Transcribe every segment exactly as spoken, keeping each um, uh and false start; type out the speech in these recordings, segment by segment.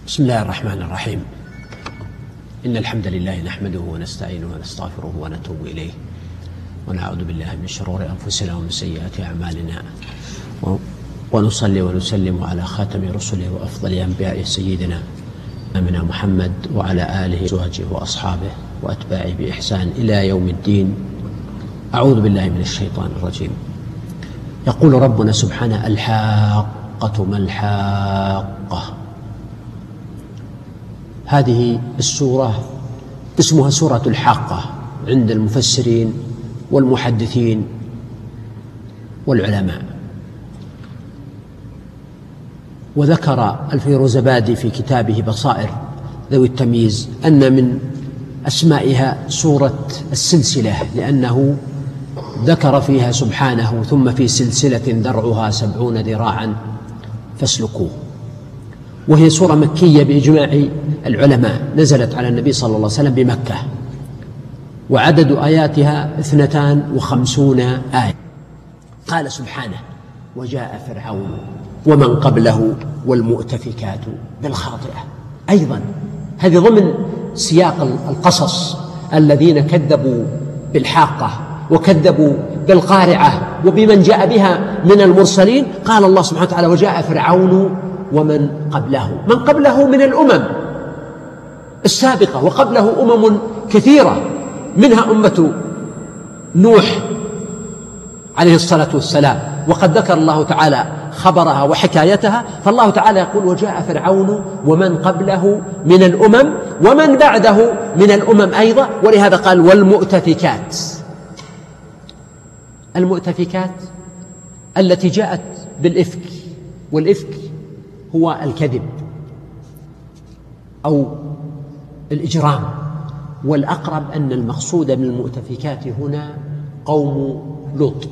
بسم الله الرحمن الرحيم. إن الحمد لله نحمده ونستعينه ونستغفره ونتوب إليه ونعوذ بالله من شرور أنفسنا ومن سيئات أعمالنا، ونصلي ونسلم على خاتم رسله وأفضل أنبيائه سيدنا أمنا محمد وعلى آله وأزواجه وأصحابه وأتباعه بإحسان إلى يوم الدين. أعوذ بالله من الشيطان الرجيم. يقول ربنا سبحانه: الحاقة ما الحاقة. هذه السورة اسمها سورة الحاقة عند المفسرين والمحدثين والعلماء. وذكر الفيروزبادي في كتابه بصائر ذوي التمييز أن من أسمائها سورة السلسلة، لأنه ذكر فيها سبحانه: ثم في سلسلة ذرعها سبعون ذراعا فاسلكوه. وهي سورة مكية بإجماع العلماء، نزلت على النبي صلى الله عليه وسلم بمكة، وعدد آياتها اثنتان وخمسون آية. قال سبحانه: وجاء فرعون ومن قبله والمؤتفكات بالخاطئة. أيضا هذه ضمن سياق القصص الذين كذبوا بالحاقة وكذبوا بالقارعة وبمن جاء بها من المرسلين. قال الله سبحانه وتعالى: وجاء فرعون ومن قبله. من قبله من الأمم السابقة، وقبله أمم كثيرة، منها أمة نوح عليه الصلاة والسلام، وقد ذكر الله تعالى خبرها وحكايتها. فالله تعالى يقول: وجاء فرعون ومن قبله من الأمم ومن بعده من الأمم أيضا. ولهذا قال: والمؤتفكات. المؤتفكات التي جاءت بالإفك، والإفك هو الكذب أو الإجرام. والأقرب أن المقصود من المؤتفكات هنا قوم لوط،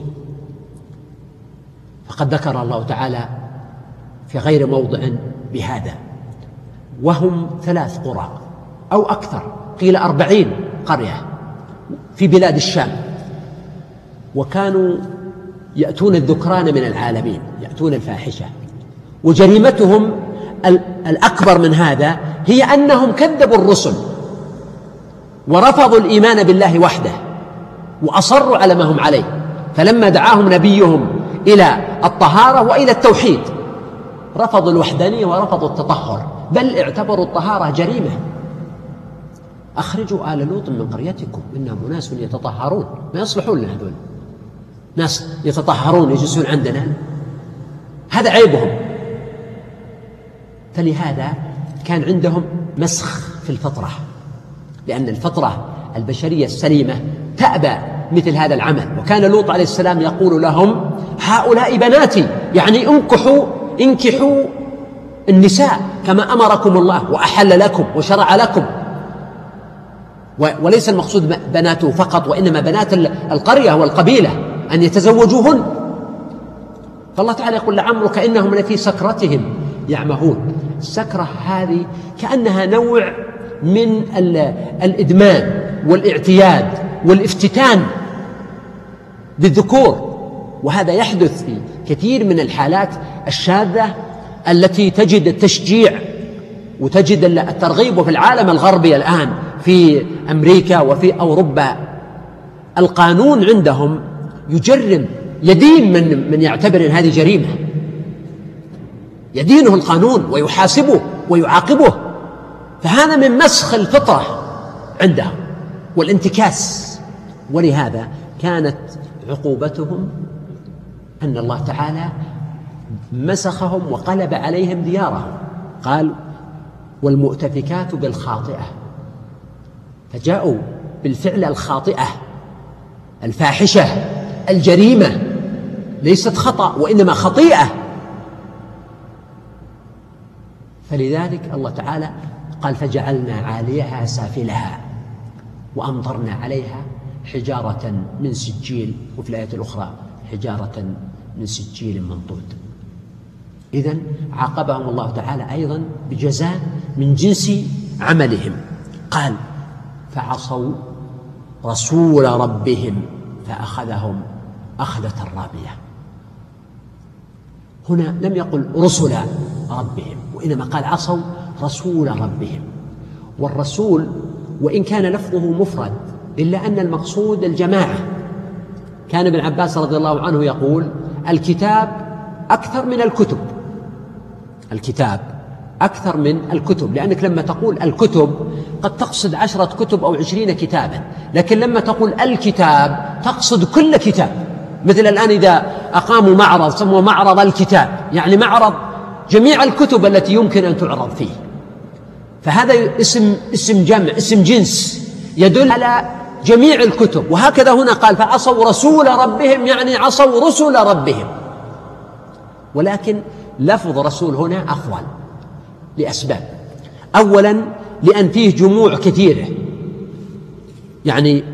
فقد ذكر الله تعالى في غير موضع بهذا. وهم ثلاث قرى أو أكثر، قيل أربعين قرية في بلاد الشام، وكانوا يأتون الذكران من العالمين، يأتون الفاحشة. وجريمتهم الأكبر من هذا هي أنهم كذبوا الرسل ورفضوا الإيمان بالله وحده وأصروا على ما هم عليه. فلما دعاهم نبيهم إلى الطهارة وإلى التوحيد رفضوا الوحدانية ورفضوا التطهر، بل اعتبروا الطهارة جريمة. أخرجوا آل لوط من قريتكم إنهم أناس يتطهرون. ما يصلحون لنا هذول، ناس يتطهرون يجلسون عندنا، هذا عيبهم. فلهذا كان عندهم مسخ في الفطرة، لأن الفطرة البشرية السليمة تأبى مثل هذا العمل. وكان لوط عليه السلام يقول لهم: هؤلاء بناتي، يعني انكحوا انكحوا النساء كما أمركم الله وأحل لكم وشرع لكم. وليس المقصود بناته فقط، وإنما بنات القرية والقبيلة أن يتزوجوهن. فالله تعالى يقول: لعمرك إنهم لفي سكرتهم يعمهون. السكرة هذه كأنها نوع من الإدمان والاعتياد والافتتان بالذكور، وهذا يحدث في كثير من الحالات الشاذة التي تجد التشجيع وتجد الترغيب. وفي العالم الغربي الآن في أمريكا وفي أوروبا القانون عندهم يجرم، يدين من من يعتبر هذه جريمة، يدينه القانون ويحاسبه ويعاقبه. فهذا من مسخ الفطرة عندهم والانتكاس. ولهذا كانت عقوبتهم أن الله تعالى مسخهم وقلب عليهم ديارهم. قال: والمؤتفكات بالخاطئة، فجاءوا بالفعل الخاطئة الفاحشة الجريمة، ليست خطأ وإنما خطيئة. فلذلك الله تعالى قال: فجعلنا عاليها سافلها وأمطرنا عليها حجارة من سجيل، وفي الآية الأخرى حجارة من سجيل منضود. إذن عاقبهم الله تعالى أيضا بجزاء من جنس عملهم. قال: فعصوا رسول ربهم فأخذهم أخذة رابية. هنا لم يقل رسل ربهم، وإنما قال عصوا رسول ربهم. والرسول وإن كان لفظه مفرد إلا أن المقصود الجماعة. كان ابن عباس رضي الله عنه يقول: الكتاب أكثر من الكتب، الكتاب أكثر من الكتب، لأنك لما تقول الكتب قد تقصد عشرة كتب أو عشرين كتابا، لكن لما تقول الكتاب تقصد كل كتاب. مثل الآن إذا أقاموا معرض سموه معرض الكتاب، يعني معرض جميع الكتب التي يمكن أن تعرض فيه. فهذا اسم اسم جمع، اسم جنس يدل على جميع الكتب. وهكذا هنا قال: فعصوا رسول ربهم، يعني عصوا رسل ربهم. ولكن لفظ رسول هنا أقوال لأسباب. أولا لأن فيه جموع كثيرة، يعني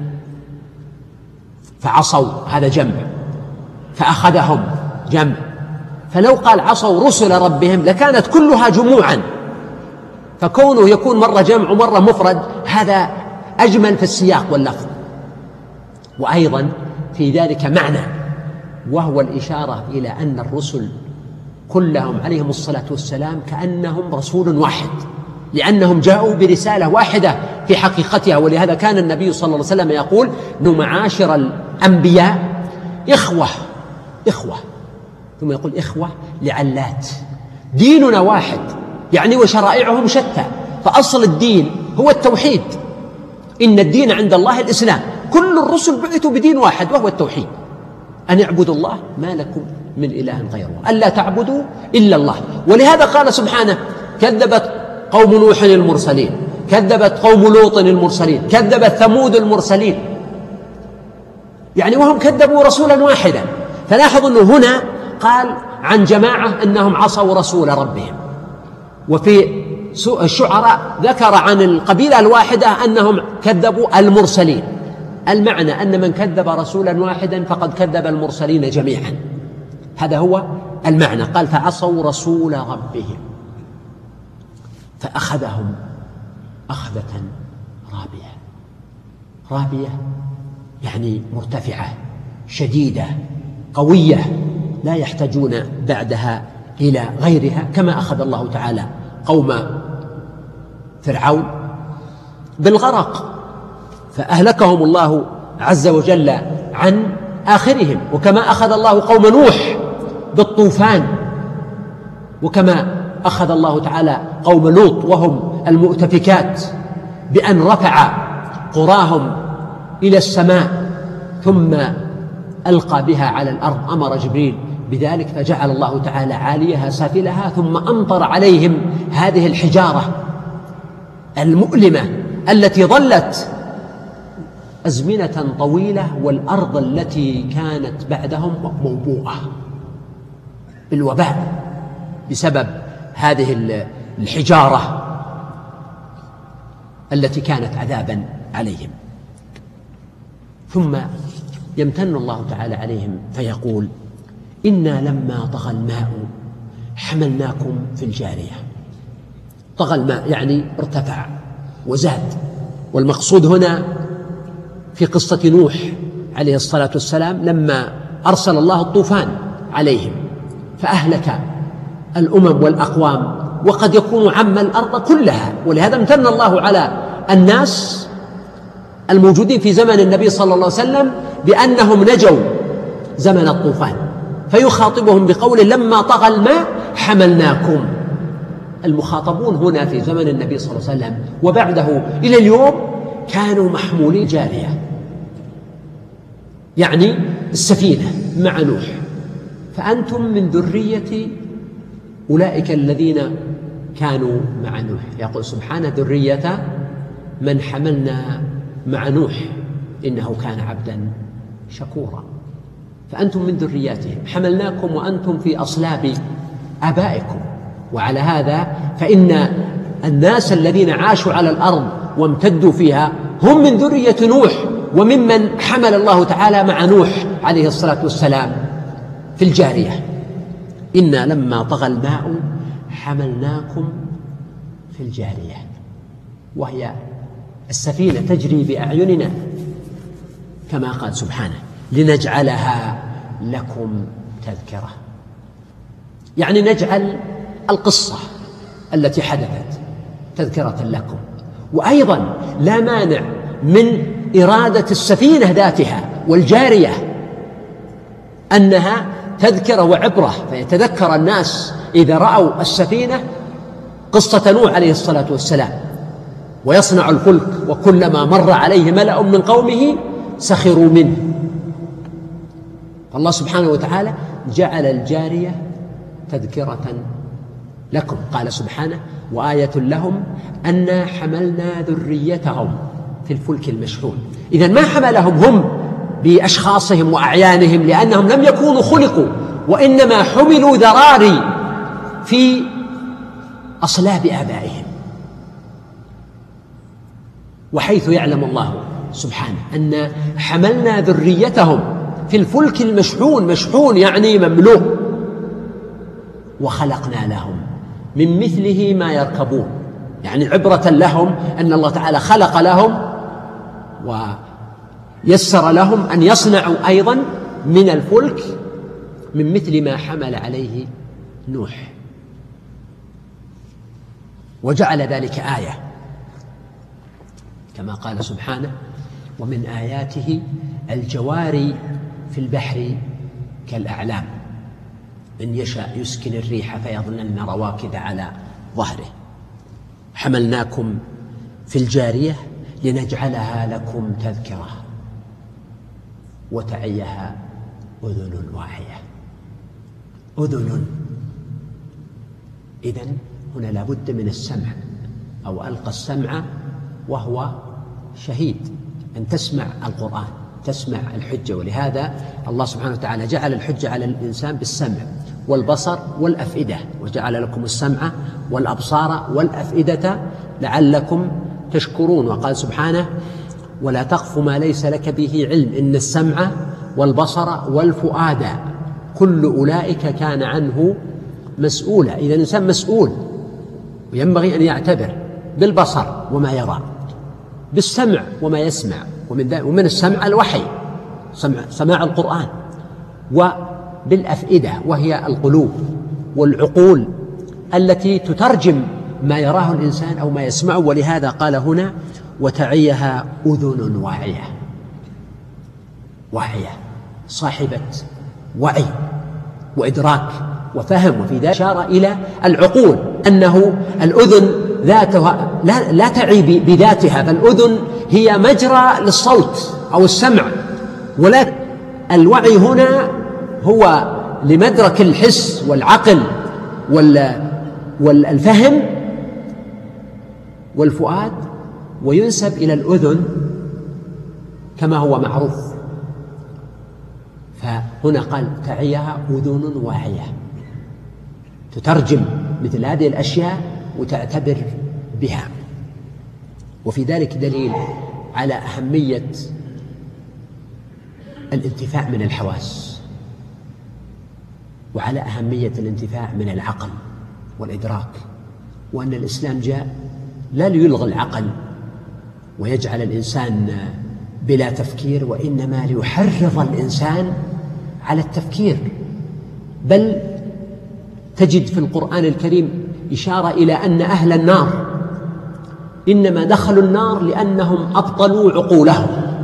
فعصوا هذا جمع، فأخذهم جمع، فلو قال عصوا رسل ربهم لكانت كلها جموعا، فكونه يكون مرة جمع ومرة مفرد هذا أجمل في السياق واللفظ. وأيضا في ذلك معنى، وهو الإشارة إلى أن الرسل كلهم عليهم الصلاة والسلام كأنهم رسول واحد، لأنهم جاءوا برسالة واحدة في حقيقتها. ولهذا كان النبي صلى الله عليه وسلم يقول: إنه معاشر الأنبياء إخوة إخوة ثم يقول إخوة لعلات، ديننا واحد، يعني وشرائعهم شتى، فأصل الدين هو التوحيد. إن الدين عند الله الإسلام. كل الرسل بعثوا بدين واحد وهو التوحيد، أن اعبدوا الله ما لكم من إله غيره، ألا تعبدوا إلا الله. ولهذا قال سبحانه: كذبت قوم نوح المرسلين، كذبت قوم لوط المرسلين، كذبت ثمود المرسلين، يعني وهم كذبوا رسولا واحدا. فلاحظوا أنه هنا قال عن جماعة أنهم عصوا رسول ربهم، وفي الشعراء ذكر عن القبيلة الواحدة أنهم كذبوا المرسلين. المعنى أن من كذب رسولا واحدا فقد كذب المرسلين جميعا، هذا هو المعنى. قال: فعصوا رسول ربهم فأخذهم أخذة رابية. رابية يعني مرتفعة شديدة قوية، لا يحتاجون بعدها إلى غيرها، كما أخذ الله تعالى قوم فرعون بالغرق فأهلكهم الله عز وجل عن آخرهم، وكما أخذ الله قوم نوح بالطوفان، وكما أخذ الله تعالى قوم لوط وهم المؤتفكات بأن رفع قراهم إلى السماء ثم ألقى بها على الأرض، أمر جبريل بذلك فجعل الله تعالى عاليها سافلها، ثم أمطر عليهم هذه الحجارة المؤلمة التي ظلت أزمنة طويلة، والأرض التي كانت بعدهم موبوءة بالوباء بسبب هذه الحجارة التي كانت عذابا عليهم. ثم يمتن الله تعالى عليهم فيقول: إنا لما طغى الماء حملناكم في الجارية. طغى الماء يعني ارتفع وزاد، والمقصود هنا في قصة نوح عليه الصلاة والسلام لما أرسل الله الطوفان عليهم فأهلك الأمم والأقوام، وقد يكون عم الأرض كلها. ولهذا امتن الله على الناس الموجودين في زمن النبي صلى الله عليه وسلم بأنهم نجوا زمن الطوفان، فيخاطبهم بقول: لما طغى الماء حملناكم. المخاطبون هنا في زمن النبي صلى الله عليه وسلم وبعده إلى اليوم كانوا محمولين جارية، يعني السفينة مع نوح. فأنتم من ذرية أولئك الذين كانوا مع نوح. يقول سبحانه: ذرية من حملنا مع نوح إنه كان عبدا شكورا. فأنتم من ذرياتهم، حملناكم وأنتم في أصلاب آبائكم. وعلى هذا فإن الناس الذين عاشوا على الأرض وامتدوا فيها هم من ذرية نوح، وممن حمل الله تعالى مع نوح عليه الصلاة والسلام في الجارية. إنا لما طغى الماء حملناكم في الجارية، وهي السفينة تجري بأعيننا كما قال سبحانه: لنجعلها لكم تذكرة، يعني نجعل القصة التي حدثت تذكرة لكم. وأيضا لا مانع من إرادة السفينة ذاتها والجارية أنها تذكرة وعبرة، فيتذكر الناس إذا رأوا السفينة قصة نوح عليه الصلاة والسلام ويصنع الفلك، وكلما مر عليه ملأ من قومه سخروا منه. فالله سبحانه وتعالى جعل الجارية تذكرة لكم. قال سبحانه: وآية لهم أنا حملنا ذريتهم في الفلك المشحون. إذن ما حملهم هم بأشخاصهم وأعيانهم لأنهم لم يكونوا خلقوا، وإنما حملوا ذراري في أصلاب آبائهم. وحيث يعلم الله سبحانه أن حملنا ذريتهم في الفلك المشحون، مشحون يعني مملوء، وخلقنا لهم من مثله ما يركبون، يعني عبرة لهم أن الله تعالى خلق لهم ويسر لهم أن يصنعوا أيضا من الفلك من مثل ما حمل عليه نوح، وجعل ذلك آية كما قال سبحانه: ومن آياته الجواري في البحر كالأعلام إن يشاء يسكن الريح فيظللن رواكد على ظهره. حملناكم في الجارية لنجعلها لكم تذكرة وتعيها أذن واعية. أذن، إذن هنا لابد من السمع، أو ألقى السمع وهو شهيد، أن تسمع القرآن، تسمع الحجة. ولهذا الله سبحانه وتعالى جعل الحجة على الإنسان بالسمع والبصر والأفئدة، وجعل لكم السمع والأبصار والأفئدة لعلكم تشكرون. وقال سبحانه: ولا تقف ما ليس لك به علم إن السمع والبصر والفؤاد كل أولئك كان عنه مسؤولا. إذا الإنسان مسؤول، وينبغي أن يعتبر بالبصر وما يرى، بالسمع وما يسمع، ومن, ومن السمع الوحي، سمع سماع القرآن، وبالأفئدة وهي القلوب والعقول التي تترجم ما يراه الإنسان أو ما يسمعه. ولهذا قال هنا: وتعيها أذن واعية، واعية صاحبة وعي وإدراك وفهم. وفي ذلك أشار إلى العقول، أنه الأذن ذاتها لا, لا تعي بذاتها، فالأذن هي مجرى للصوت أو السمع، ولكن الوعي هنا هو لمدرك الحس والعقل والفهم والفؤاد، وينسب إلى الأذن كما هو معروف. فهنا قال: تعيها أذن واعية، تترجم مثل هذه الأشياء وتعتبر بها. وفي ذلك دليل على أهمية الانتفاع من الحواس، وعلى أهمية الانتفاع من العقل والإدراك، وأن الإسلام جاء لا ليلغي العقل ويجعل الإنسان بلا تفكير، وإنما ليحرض الإنسان على التفكير. بل تجد في القرآن الكريم إشارة إلى أن أهل النار إنما دخلوا النار لأنهم أبطلوا عقولهم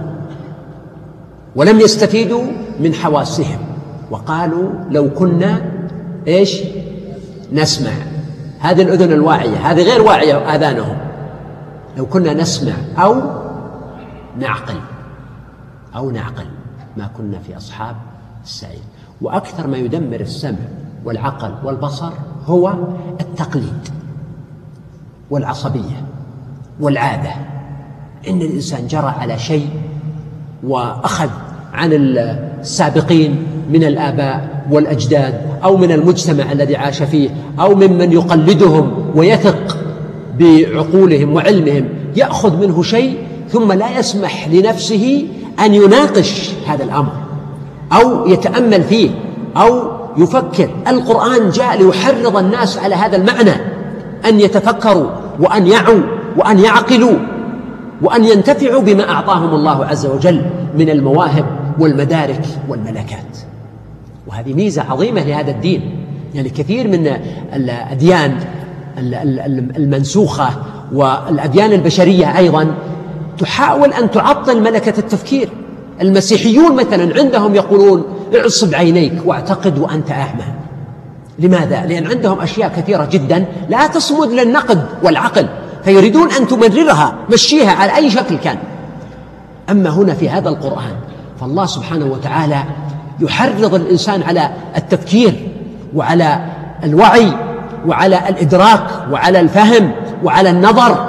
ولم يستفيدوا من حواسهم، وقالوا: لو كنا إيش نسمع. هذه الأذن الواعية، هذه غير واعية آذانهم. لو كنا نسمع أو نعقل أو نعقل ما كنا في أصحاب السعير. وأكثر ما يدمر السمع والعقل والبصر هو التقليد والعصبية والعادة. إن الإنسان جرى على شيء وأخذ عن السابقين من الآباء والأجداد أو من المجتمع الذي عاش فيه أو ممن يقلدهم ويثق بعقولهم وعلمهم، يأخذ منه شيء ثم لا يسمح لنفسه أن يناقش هذا الأمر أو يتأمل فيه أو يفكر. القرآن جاء ليحرض الناس على هذا المعنى، أن يتفكروا وأن يعوا وأن يعقلوا وأن ينتفعوا بما أعطاهم الله عز وجل من المواهب والمدارك والملكات. وهذه ميزة عظيمة لهذا الدين. يعني كثير من الأديان المنسوخة والأديان البشرية أيضا تحاول أن تعطل ملكة التفكير. المسيحيون مثلا عندهم يقولون اعصب عينيك واعتقد وأنت أعمى. لماذا؟ لأن عندهم أشياء كثيرة جدا لا تصمد للنقد والعقل، فيريدون أن تمررها، مشيها على أي شكل كان. أما هنا في هذا القرآن فالله سبحانه وتعالى يحرض الإنسان على التفكير وعلى الوعي وعلى الإدراك وعلى الفهم وعلى النظر،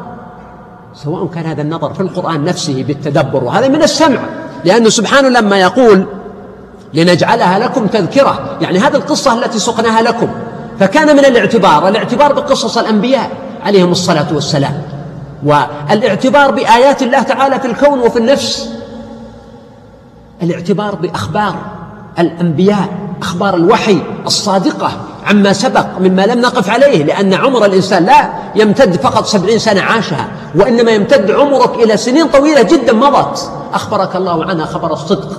سواء كان هذا النظر في القرآن نفسه بالتدبر، وهذا من السمع، لأنه سبحانه لما يقول لنجعلها لكم تذكرة، يعني هذه القصة التي سقناها لكم، فكان من الاعتبار الاعتبار بقصص الأنبياء عليهم الصلاة والسلام، والاعتبار بآيات الله تعالى في الكون وفي النفس، الاعتبار بأخبار الأنبياء، أخبار الوحي الصادقة عما سبق مما لم نقف عليه، لأن عمر الإنسان لا يمتد فقط سبعين سنة عاشها، وإنما يمتد عمرك إلى سنين طويلة جدا مضت أخبرك الله عنها خبر الصدق،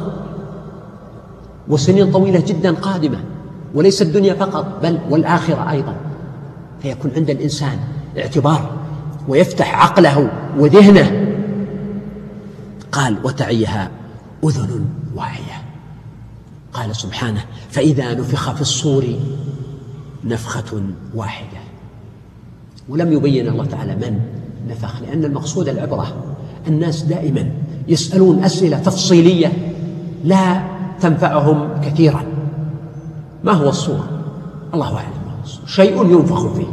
وسنين طويلة جدا قادمة، وليس الدنيا فقط بل والآخرة أيضا. فيكون عند الإنسان اعتبار ويفتح عقله وذهنه. قال وتعيها أذن واعية. قال سبحانه فإذا نفخ في الصور نفخة واحدة، ولم يبين الله تعالى من نفخ، لأن المقصود العبرة. الناس دائما يسألون أسئلة تفصيلية لا تنفعهم كثيرا. ما هو الصور؟ الله أعلم. شيء ينفخ فيه.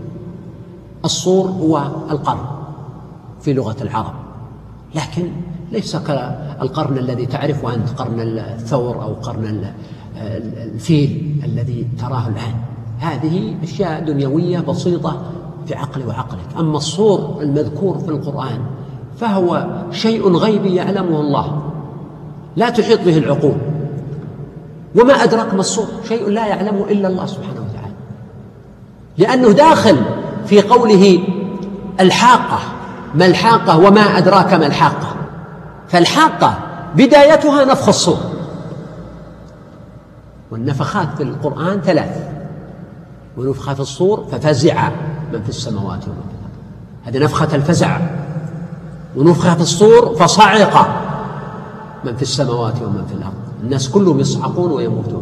الصور هو القرن في لغة العرب، لكن ليس كالقرن الذي تعرفه أنت، قرن الثور أو قرن الفيل الذي تراه الآن. هذه أشياء دنيوية بسيطة في عقلي وعقلك. أما الصور المذكور في القرآن فهو شيء غيبي يعلمه الله، لا تحيط به العقول. وما أدراك ما الصور؟ شيء لا يعلمه إلا الله سبحانه وتعالى، لأنه داخل في قوله الحاقة. ما الحاقة وما أدراك ما الحاقة؟ فالحاقة بدايتها نفخ الصور، والنفخات في القرآن ثلاث: ونفخ في الصور ففزع من في السماوات ومن في الأرض، هذه نفخة الفزع. ونفخ في الصور فصعق من في السماوات ومن في الأرض، الناس كلهم يصعقون ويموتون.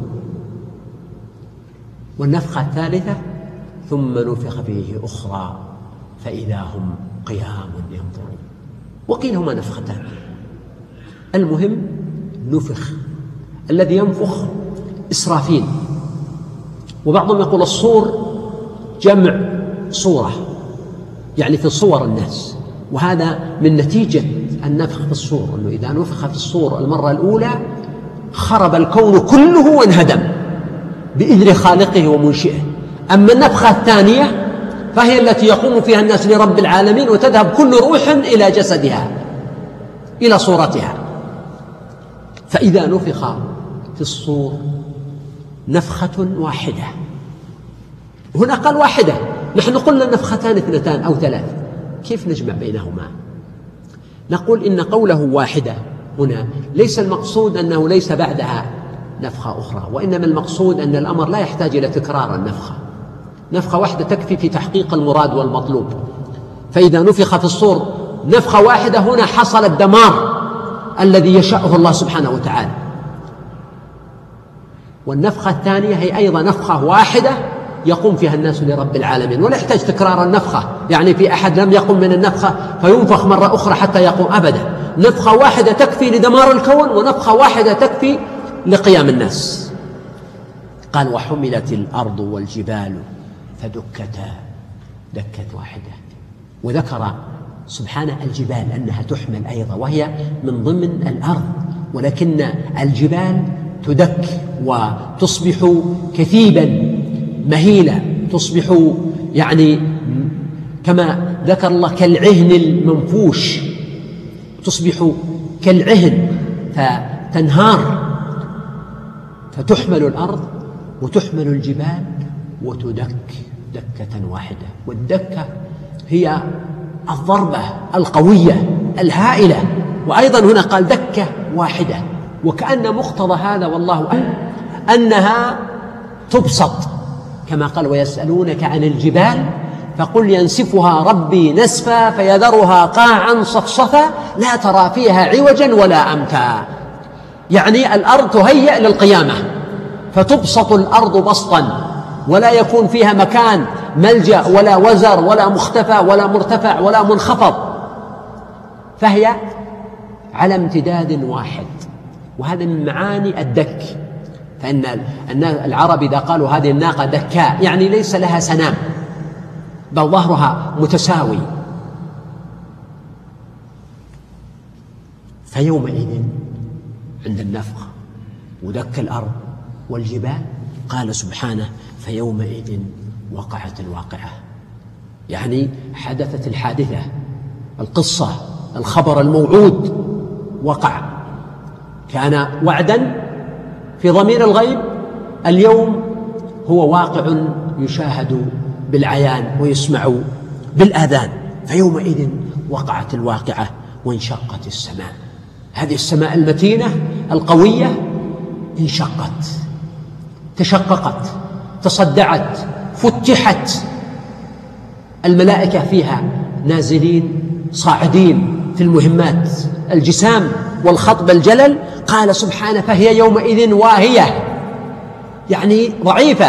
والنفخة الثالثة ثم نفخ فيه أخرى فإذا هم قيام ينظرون. وقيل هما نفختان. المهم نفخ. الذي ينفخ إسرافيل، وبعضهم يقول الصور جمع صورة، يعني في صور الناس، وهذا من نتيجة النفخ في الصور، أنه إذا نفخ في الصور المرة الأولى خرب الكون كله وانهدم بإذن خالقه ومنشئه. أما النفخة الثانية فهي التي يقوم فيها الناس لرب العالمين، وتذهب كل روح إلى جسدها إلى صورتها. فإذا نفخ في الصور نفخة واحدة. هنا قال واحدة، نحن قلنا نفختان اثنتان أو ثلاث، كيف نجمع بينهما؟ نقول إن قوله واحدة هنا ليس المقصود أنه ليس بعدها نفخة أخرى، وإنما المقصود أن الأمر لا يحتاج إلى تكرار النفخة. نفخة واحدة تكفي في تحقيق المراد والمطلوب. فإذا نفخ في الصور نفخة واحدة، هنا حصل الدمار الذي يشاءه الله سبحانه وتعالى. والنفخة الثانية هي أيضا نفخة واحدة يقوم فيها الناس لرب العالمين، ولا يحتاج تكرار النفخة، يعني في أحد لم يقم من النفخة فينفخ مرة أخرى حتى يقوم، أبدا. نفخة واحدة تكفي لدمار الكون، ونفخة واحدة تكفي لقيام الناس. قال وحملت الأرض والجبال فدكتا دكة واحدة. وذكر سبحانه الجبال أنها تحمل أيضا، وهي من ضمن الأرض، ولكن الجبال تدك وتصبح كثيبا مهيلا، تصبح يعني كما ذكر الله كالعهن المنفوش، تصبح كالعهن فتنهار. فتحمل الأرض وتحمل الجبال وتدك دكة واحدة. والدكة هي الضربة القوية الهائلة، وأيضا هنا قال دكة واحدة، وكأن مقتضى هذا والله أعلم أنها تبسط، كما قال ويسألونك عن الجبال فقل ينسفها ربي نسفا فيذرها قاعا صفصفا لا ترى فيها عوجا ولا أمتا. يعني الأرض تهيأ للقيامة، فتبسط الأرض بسطا ولا يكون فيها مكان ملجأ ولا وزر ولا مختفى ولا مرتفع ولا منخفض، فهي على امتداد واحد. وهذا من معاني الدك، فإن العرب إذا قالوا هذه الناقة دكاء يعني ليس لها سنام بل ظهرها متساوي. فيومئذ عند النفخ ودك الأرض والجبال قال سبحانه فيومئذ وقعت الواقعة، يعني حدثت الحادثة، القصة، الخبر الموعود وقع، كان وعدا في ضمير الغيب، اليوم هو واقع يشاهد بالعيان ويسمع بالآذان. فيومئذ وقعت الواقعة وانشقت السماء، هذه السماء المتينة القوية انشقت، تشققت، تصدعت، فتحت، الملائكة فيها نازلين صاعدين في المهمات، الجسام والخطب الجلل. قال سبحانه فهي يومئذ واهية، يعني ضعيفة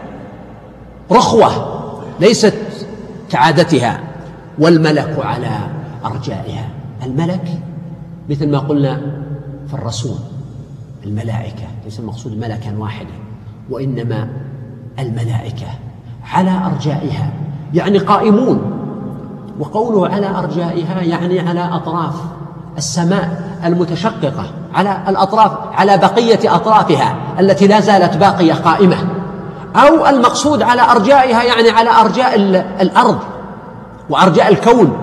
رخوة ليست كعادتها، والملك على أرجائها. الملك مثل ما قلنا في الرسول الملائكة، ليس المقصود ملكا واحدا، وإنما الملائكة على أرجائها يعني قائمون. وقوله على أرجائها يعني على أطراف السماء المتشققة، على الأطراف، على بقية أطرافها التي لا زالت باقية قائمة، أو المقصود على أرجائها يعني على أرجاء الأرض وأرجاء الكون.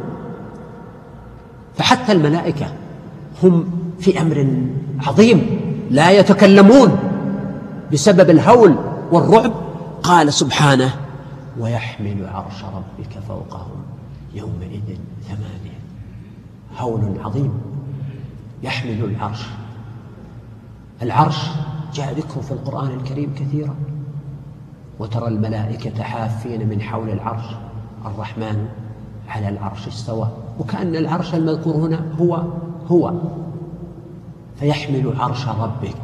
فحتى الملائكة هم في أمر عظيم لا يتكلمون بسبب الهول والرعب. قال سبحانه ويحمل عرش ربك فوقهم يومئذ ثمانية، هول عظيم يحمل العرش. العرش جاء ذكره في القرآن الكريم كثيرا، وترى الملائكة حافين من حول العرش الرحمن على العرش استوى، وكأن العرش المذكور هنا هو هو فيحمل عرش ربك،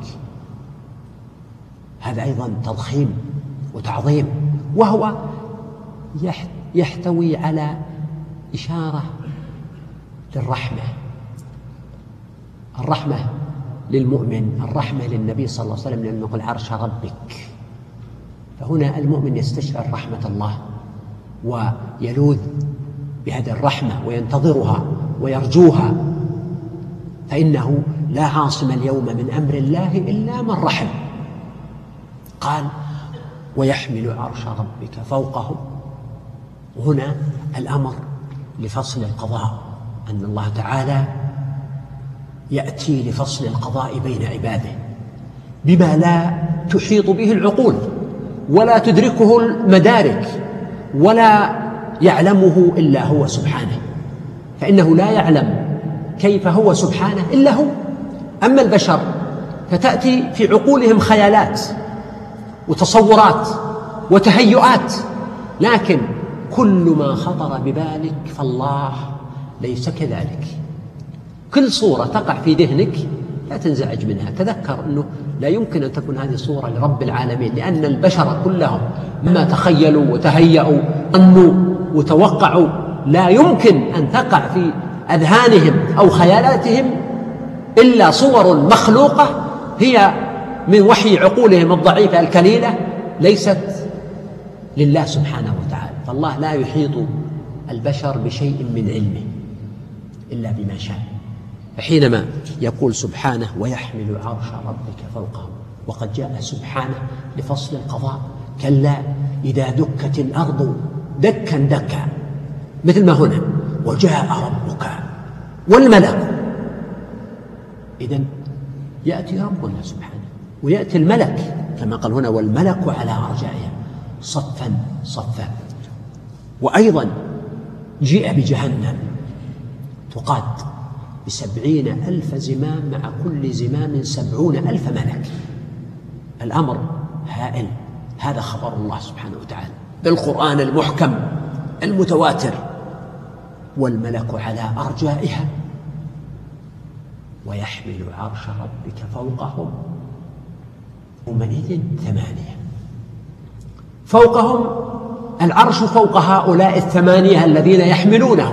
هذا أيضا تضخيم وتعظيم، وهو يحتوي على إشارة للرحمة، الرحمة للمؤمن، الرحمة للنبي صلى الله عليه وسلم، لأنه يقول عرش ربك. فهنا المؤمن يستشعر رحمة الله ويلوذ بهذه الرحمة وينتظرها ويرجوها، فإنه لا عاصم اليوم من أمر الله إلا من رحم. قال ويحمل عرش ربك فوقهم، هنا الأمر لفصل القضاء، أن الله تعالى يأتي لفصل القضاء بين عباده بما لا تحيط به العقول ولا تدركه المدارك ولا يعلمه إلا هو سبحانه، فإنه لا يعلم كيف هو سبحانه إلا هو. أما البشر فتأتي في عقولهم خيالات وتصورات وتهيؤات، لكن كل ما خطر ببالك فالله ليس كذلك. كل صورة تقع في ذهنك لا تنزعج منها، تذكر أنه لا يمكن أن تكون هذه صورة لرب العالمين، لأن البشر كلهم مما تخيلوا وتهيأوا ظنوا وتوقعوا لا يمكن أن تقع في أذهانهم أو خيالاتهم إلا صور مخلوقة هي من وحي عقولهم الضعيفة الكليلة، ليست لله سبحانه وتعالى. فالله لا يحيط البشر بشيء من علمه إلا بما شاء. فحينما يقول سبحانه ويحمل عرش ربك فوقهم، وقد جاء سبحانه لفصل القضاء، كلا إذا دكت الأرض دكا دكا، مثل ما هنا وجاء ربك والملك. إذن يأتي ربنا سبحانه ويأتي الملك كما قال هنا والملك على أرجائها صفا صفا. وأيضا جيء بجهنم تقاد بسبعين ألف زمام، مع كل زمام سبعون ألف ملك. الأمر هائل. هذا خبر الله سبحانه وتعالى بالقرآن المحكم المتواتر: والملك على أرجائها ويحمل عرش ربك فوقهم يومئذ ثمانية. فوقهم العرش فوق هؤلاء الثمانية الذين يحملونه،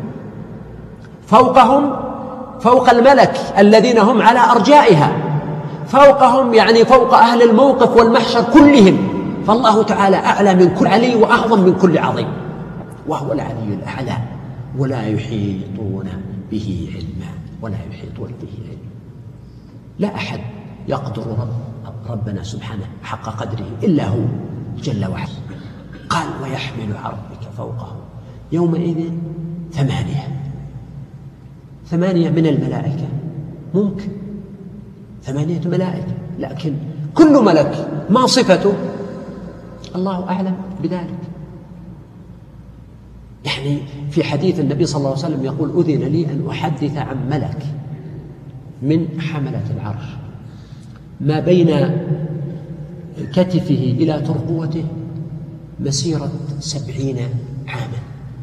فوقهم فوق الملك الذين هم على أرجائها، فوقهم يعني فوق أهل الموقف والمحشر كلهم. فالله تعالى أعلى من كل علي وأعظم من كل عظيم، وهو العلي الأعلى، ولا يحيطون به علما ولا يحيطون به علما. لا أحد يقدر رب ربنا سبحانه حق قدره إلا هو جل وعلا. قال: ويحمل عرشك فوقهم يومئذ ثمانية. ثمانية من الملائكة ممكن، ثمانية ملائكة، لكن كل ملك ما صفته؟ الله أعلم بذلك. يعني في حديث النبي صلى الله عليه وسلم يقول: أذن لي أن أحدث عن ملك من حملة العرش ما بين كتفه إلى ترقوته مسيرة سبعين عاما.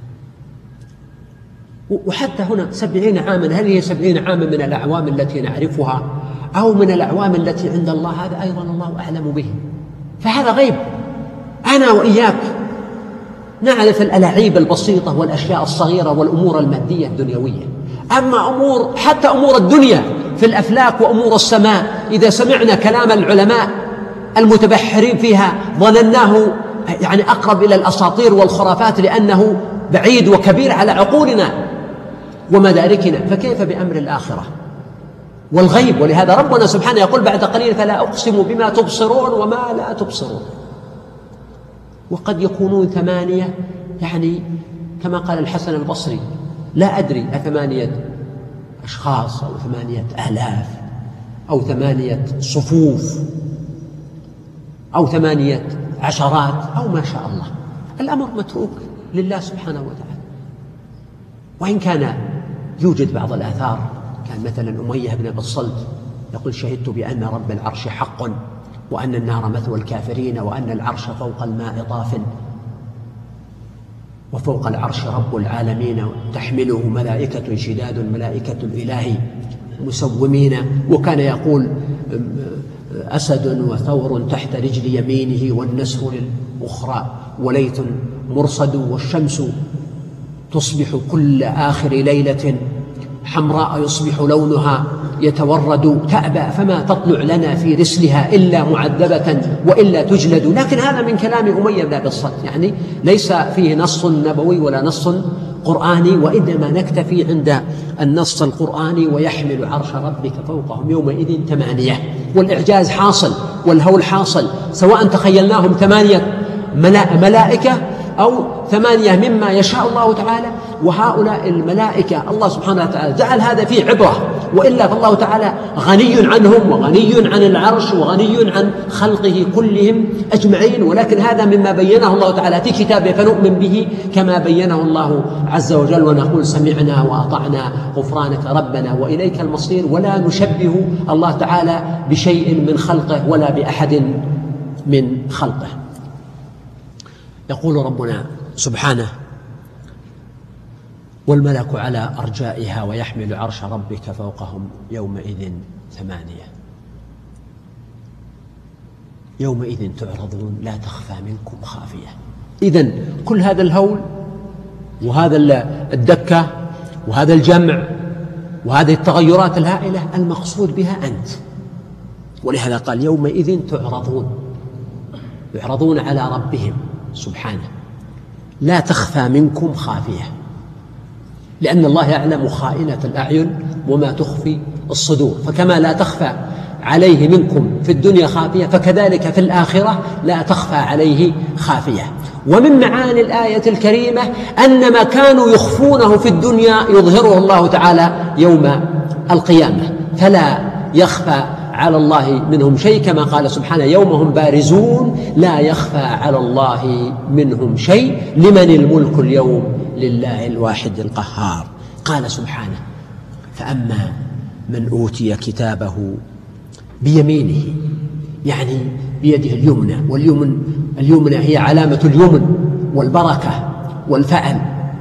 وحتى هنا سبعين عاما، هل هي سبعين عاما من الأعوام التي نعرفها أو من الأعوام التي عند الله؟ هذا أيضا الله أعلم به، فهذا غيب. أنا وإياك نعرف الألاعيب البسيطة والأشياء الصغيرة والأمور المادية الدنيوية، أما أمور حتى أمور الدنيا في الأفلاك وأمور السماء إذا سمعنا كلام العلماء المتبحرين فيها ظنناه يعني أقرب إلى الأساطير والخرافات لأنه بعيد وكبير على عقولنا ومداركنا، فكيف بأمر الآخرة والغيب؟ ولهذا ربنا سبحانه يقول بعد قليل: فلا أقسم بما تبصرون وما لا تبصرون. وقد يكونون ثمانية، يعني كما قال الحسن البصري: لا أدري أثمانية أشخاص أو ثمانية آلاف أو ثمانية صفوف أو ثمانية عشرات أو ما شاء الله، الأمر متروك لله سبحانه وتعالى. وإن كان يوجد بعض الآثار، كان مثلا أمية بن أبي الصلت يقول: شهدت بأن رب العرش حق، وأن النار مثوى الكافرين، وأن العرش فوق الماء طاف، وفوق العرش رب العالمين، تحمله ملائكة شداد ملائكة الإله مسومين. وكان يقول: أسد وثور تحت رجل يمينه، والنسر للأخرى، وليث مرصد، والشمس تصبح كل آخر ليلة حمراء يصبح لونها يتورد تأبى فما تطلع لنا في رسلها إلا معذبة وإلا تجلد. لكن هذا من كلام أمية بن أبي الصلت، يعني ليس فيه نص نبوي ولا نص قرآني، وإنما نكتفي عند النص القرآني: ويحمل عرش ربك فوقهم يومئذ ثمانية. والإعجاز حاصل والهول حاصل، سواء تخيلناهم ثمانية ملائكة أو ثمانية مما يشاء الله تعالى. وهؤلاء الملائكة الله سبحانه وتعالى جعل هذا فيه عبرة، وإلا فالله تعالى غني عنهم وغني عن العرش وغني عن خلقه كلهم أجمعين. ولكن هذا مما بينه الله تعالى في كتابه فنؤمن به كما بينه الله عز وجل، ونقول: سمعنا وأطعنا غفرانك ربنا وإليك المصير. ولا نشبه الله تعالى بشيء من خلقه ولا بأحد من خلقه. يقول ربنا سبحانه: والملك على أرجائها ويحمل عرش ربك فوقهم يومئذ ثمانية. يومئذ تعرضون لا تخفى منكم خافية. إذن كل هذا الهول وهذا الدكة وهذا الجمع وهذه التغيرات الهائلة المقصود بها أنت. ولهذا قال: يومئذ تعرضون، يعرضون على ربهم سبحانه لا تخفى منكم خافية، لأن الله يعلم خائنة الأعين وما تخفي الصدور. فكما لا تخفى عليه منكم في الدنيا خافية، فكذلك في الآخرة لا تخفى عليه خافية. ومن معاني الآية الكريمة أن ما كانوا يخفونه في الدنيا يظهره الله تعالى يوم القيامة، فلا يخفى على الله منهم شيء، كما قال سبحانه: يوم هم بارزون لا يخفى على الله منهم شيء لمن الملك اليوم لله الواحد القهار. قال سبحانه: فأما من أوتي كتابه بيمينه، يعني بيده اليمنى، واليمن اليمنى هي علامة اليمن والبركة والفأل.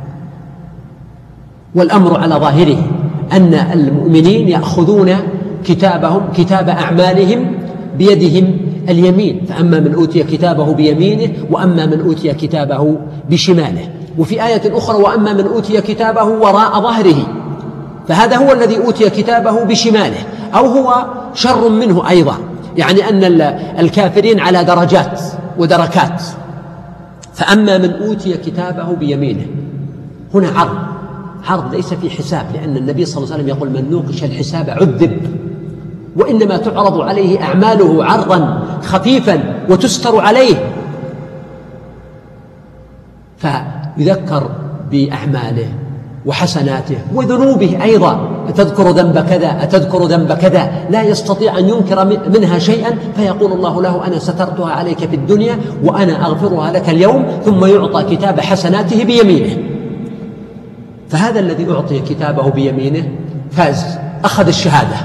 والأمر على ظاهره أن المؤمنين يأخذون كتابهم كتاب أعمالهم بيدهم اليمين، فأما من أوتي كتابه بيمينه وأما من أوتي كتابه بشماله. وفي آية أخرى وأما من أوتي كتابه وراء ظهره، فهذا هو الذي أوتي كتابه بشماله، أو هو شر منه أيضا، يعني أن الكافرين على درجات ودركات. فأما من أوتي كتابه بيمينه، هنا عرض عرض ليس في حساب، لأن النبي صلى الله عليه وسلم يقول من نوقش الحساب عذب، وإنما تعرض عليه أعماله عرضا خفيفا وتستر عليه، فيذكر بأعماله وحسناته وذنوبه أيضا. أتذكر ذنب كذا أتذكر ذنب كذا، لا يستطيع أن ينكر منها شيئا، فيقول الله له أنا سترتها عليك في الدنيا وأنا أغفرها لك اليوم، ثم يعطى كتاب حسناته بيمينه. فهذا الذي أعطي كتابه بيمينه فاز، أخذ الشهادة،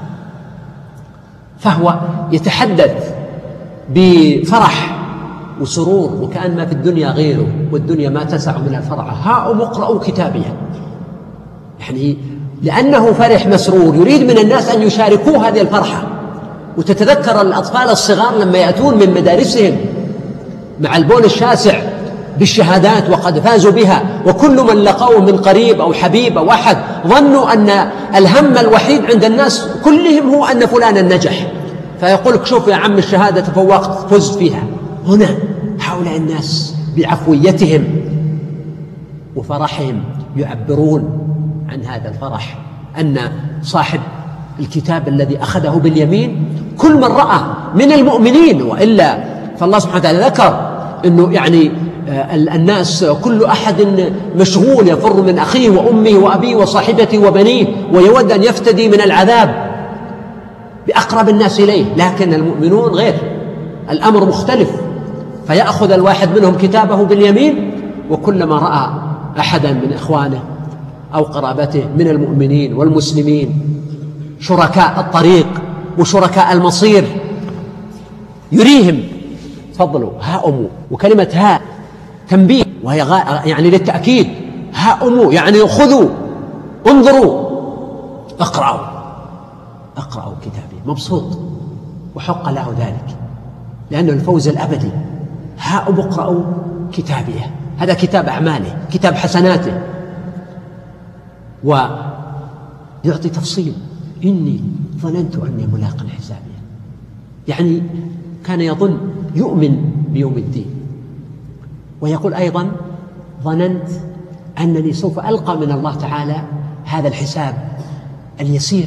فهو يتحدث بفرح وسرور وكأن ما في الدنيا غيره، والدنيا ما تسع من الفرح. هاؤم اقرأوا كتابيه، يعني لأنه فرح مسرور يريد من الناس أن يشاركوا هذه الفرحة. وتتذكر الأطفال الصغار لما يأتون من مدارسهم مع البول الشاسع بالشهادات وقد فازوا بها، وكل من لقوه من قريب أو حبيب أو أحد ظنوا أن الهم الوحيد عند الناس كلهم هو أن فلانا نجح، فيقول لك شوف يا عم الشهادة تفوقت فزت فيها. هنا هؤلاء الناس بعفويتهم وفرحهم يعبرون عن هذا الفرح، أن صاحب الكتاب الذي أخذه باليمين كل من رأى من المؤمنين، وإلا فالله سبحانه وتعالى ذكر أنه يعني الناس كل أحد مشغول يفر من أخيه وأمه وأبيه وصاحبته وبنيه ويود أن يفتدي من العذاب بأقرب الناس إليه، لكن المؤمنون غير، الأمر مختلف. فيأخذ الواحد منهم كتابه باليمين، وكلما رأى أحدا من إخوانه أو قرابته من المؤمنين والمسلمين شركاء الطريق وشركاء المصير يريهم فضلوا هاؤموا. وكلمة ها تنبيه وهي يعني للتأكيد، هاؤموا يعني خذوا انظروا اقرأوا اقرأوا كتابي، مبسوط وحق له ذلك لأنه الفوز الأبدي. هاؤموا اقرأوا كتابيه، هذا كتاب أعماله كتاب حسناته. ويعطي تفصيل إني ظننت أني ملاق حسابي، يعني كان يظن يؤمن بيوم الدين، ويقول أيضا ظننت أنني سوف ألقى من الله تعالى هذا الحساب اليسير،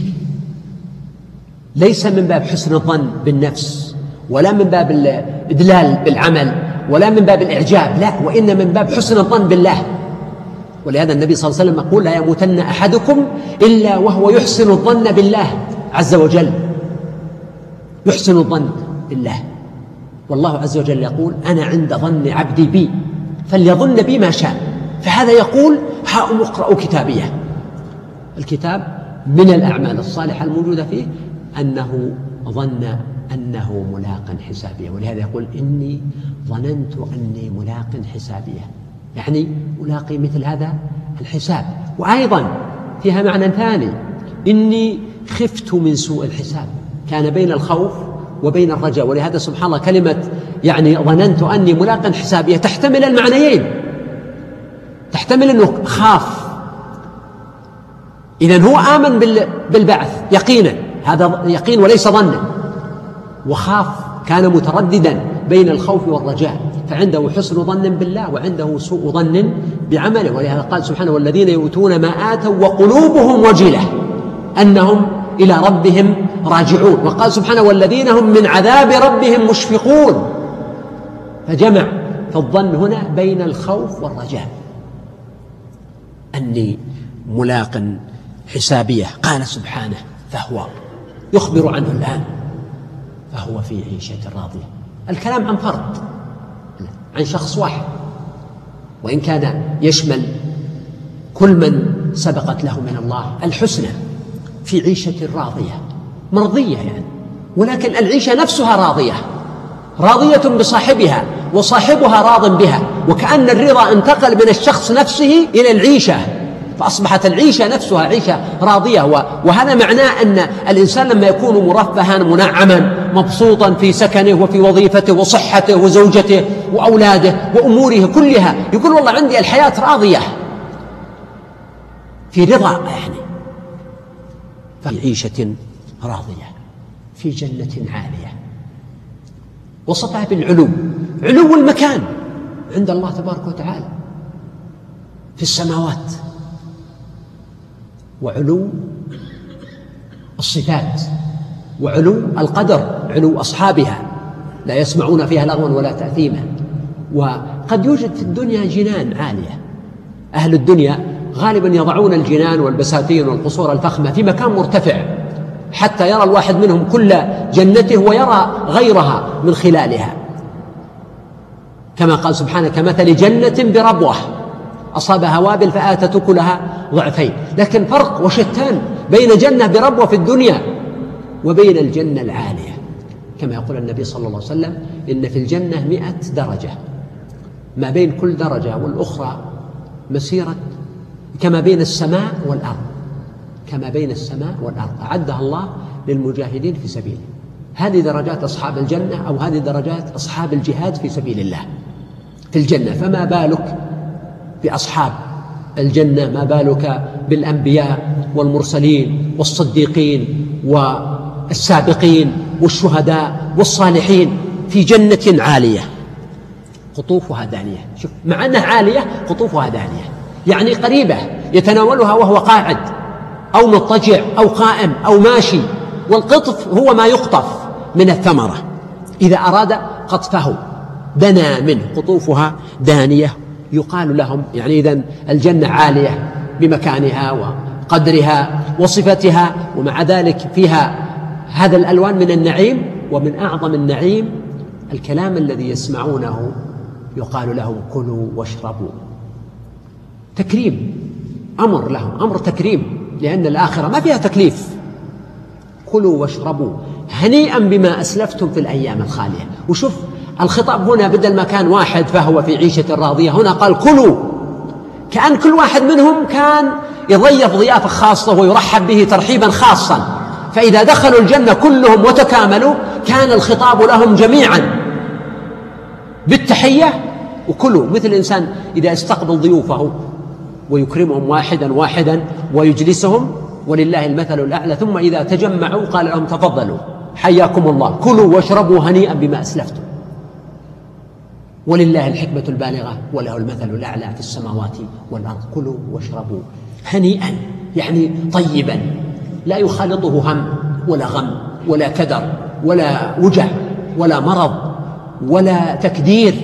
ليس من باب حسن الظن بالنفس ولا من باب الإدلال بالعمل ولا من باب الإعجاب، لا، وإن من باب حسن الظن بالله. ولهذا النبي صلى الله عليه وسلم يقول لا يموتن أحدكم إلا وهو يحسن الظن بالله عز وجل، يحسن الظن بالله. والله عز وجل يقول أنا عند ظن عبدي بي فليظن بي ما شاء. فهذا يقول هاؤم اقرأوا كتابيه. الكتاب من الأعمال الصالحة الموجودة فيه أنه ظن أنه ملاق حسابيه، ولهذا يقول إني ظننت أني ملاق حسابيه، يعني ألاقي مثل هذا الحساب. وأيضا فيها معنى ثاني، إني خفت من سوء الحساب، كان بين الخوف وبين الرجاء. ولهذا سبحان الله كلمة يعني ظننت أني ملاق حسابيه تحتمل المعنيين، تحتمل أنه خاف، إذن هو آمن بالبعث يقينا، هذا يقين وليس ظنا، وخاف كان مترددا بين الخوف والرجاء، فعنده حسن ظن بالله وعنده سوء ظن بعمله. ولهذا قال سبحانه والذين يؤتون ما آتوا وقلوبهم وجلة أنهم إلى ربهم راجعون. وقال سبحانه والذين هم من عذاب ربهم مشفقون، فجمع فالظن هنا بين الخوف والرجاء. أني ملاق حسابيه، قال سبحانه فهو يخبر عنه الآن فهو في عيشة راضية. الكلام عن فرد، عن شخص واحد، وإن كان يشمل كل من سبقت له من الله الحسنى، في عيشة راضية مرضية يعني، ولكن العيشة نفسها راضية، راضية بصاحبها وصاحبها راض بها، وكأن الرضا انتقل من الشخص نفسه إلى العيشة، فأصبحت العيشة نفسها عيشة راضية. وهذا معناه أن الإنسان لما يكون مرفها منعما مبسوطا في سكنه وفي وظيفته وصحته وزوجته وأولاده وأموره كلها، يقول والله عندي الحياة راضية، في رضا يعني، في عيشة راضية في جنة عالية. وصفها بالعلو، علو المكان عند الله تبارك وتعالى في السماوات، وعلو الصفات، وعلو القدر، علو أصحابها لا يسمعون فيها لغوا ولا تأثيما. وقد يوجد في الدنيا جنان عالية، أهل الدنيا غالبا يضعون الجنان والبساتين والقصور الفخمة في مكان مرتفع حتى يرى الواحد منهم كل جنته ويرى غيرها من خلالها، كما قال سبحانه: كمثل جنة بربوة أصابها وابل فآتت أكلها ضعفين. لكن فرق وشتان بين جنة بربوة في الدنيا وبين الجنة العالية، كما يقول النبي صلى الله عليه وسلم: إن في الجنة مئة درجة، ما بين كل درجة والأخرى مسيرة كما بين السماء والأرض، كما بين السماء والأرض أعدها الله للمجاهدين في سبيله. هذه درجات أصحاب الجنة، أو هذه درجات أصحاب الجهاد في سبيل الله في الجنة. فما بالك بأصحاب الجنة، ما بالك بالأنبياء والمرسلين والصديقين والسابقين والشهداء والصالحين في جنة عالية قطوفها دانية. شوف، مع أنها عالية قطوفها دانية، يعني قريبة يتناولها وهو قاعد أو مضطجع أو قائم أو ماشي. والقطف هو ما يقطف من الثمرة إذا أراد قطفه دنا منه. قطوفها دانية يقال لهم، يعني إذن الجنة عالية بمكانها وقدرها وصفتها، ومع ذلك فيها هذا الألوان من النعيم. ومن أعظم النعيم الكلام الذي يسمعونه يقال لهم: كلوا واشربوا. تكريم، أمر لهم، أمر تكريم، لأن الآخرة ما فيها تكليف. كلوا واشربوا هنيئا بما أسلفتم في الأيام الخالية. وشوف الخطاب هنا بدل ما كان واحد فهو في عيشة راضية، هنا قال كلوا، كأن كل واحد منهم كان يضيف ضيافة خاصة ويرحب به ترحيبا خاصا. فإذا دخلوا الجنة كلهم وتكاملوا كان الخطاب لهم جميعا بالتحية وكلوا، مثل الإنسان إذا استقبل ضيوفه ويكرمهم واحدا واحدا ويجلسهم، ولله المثل الأعلى، ثم إذا تجمعوا قال لهم: تفضلوا حياكم الله، كلوا واشربوا هنيئا بما أسلفتم، ولله الحكمة البالغة وله المثل الأعلى في السماوات والأرض. كلوا واشربوا هنيئا، يعني طيبا، لا يخالطه هم ولا غم ولا كدر ولا وجع ولا مرض ولا تكدير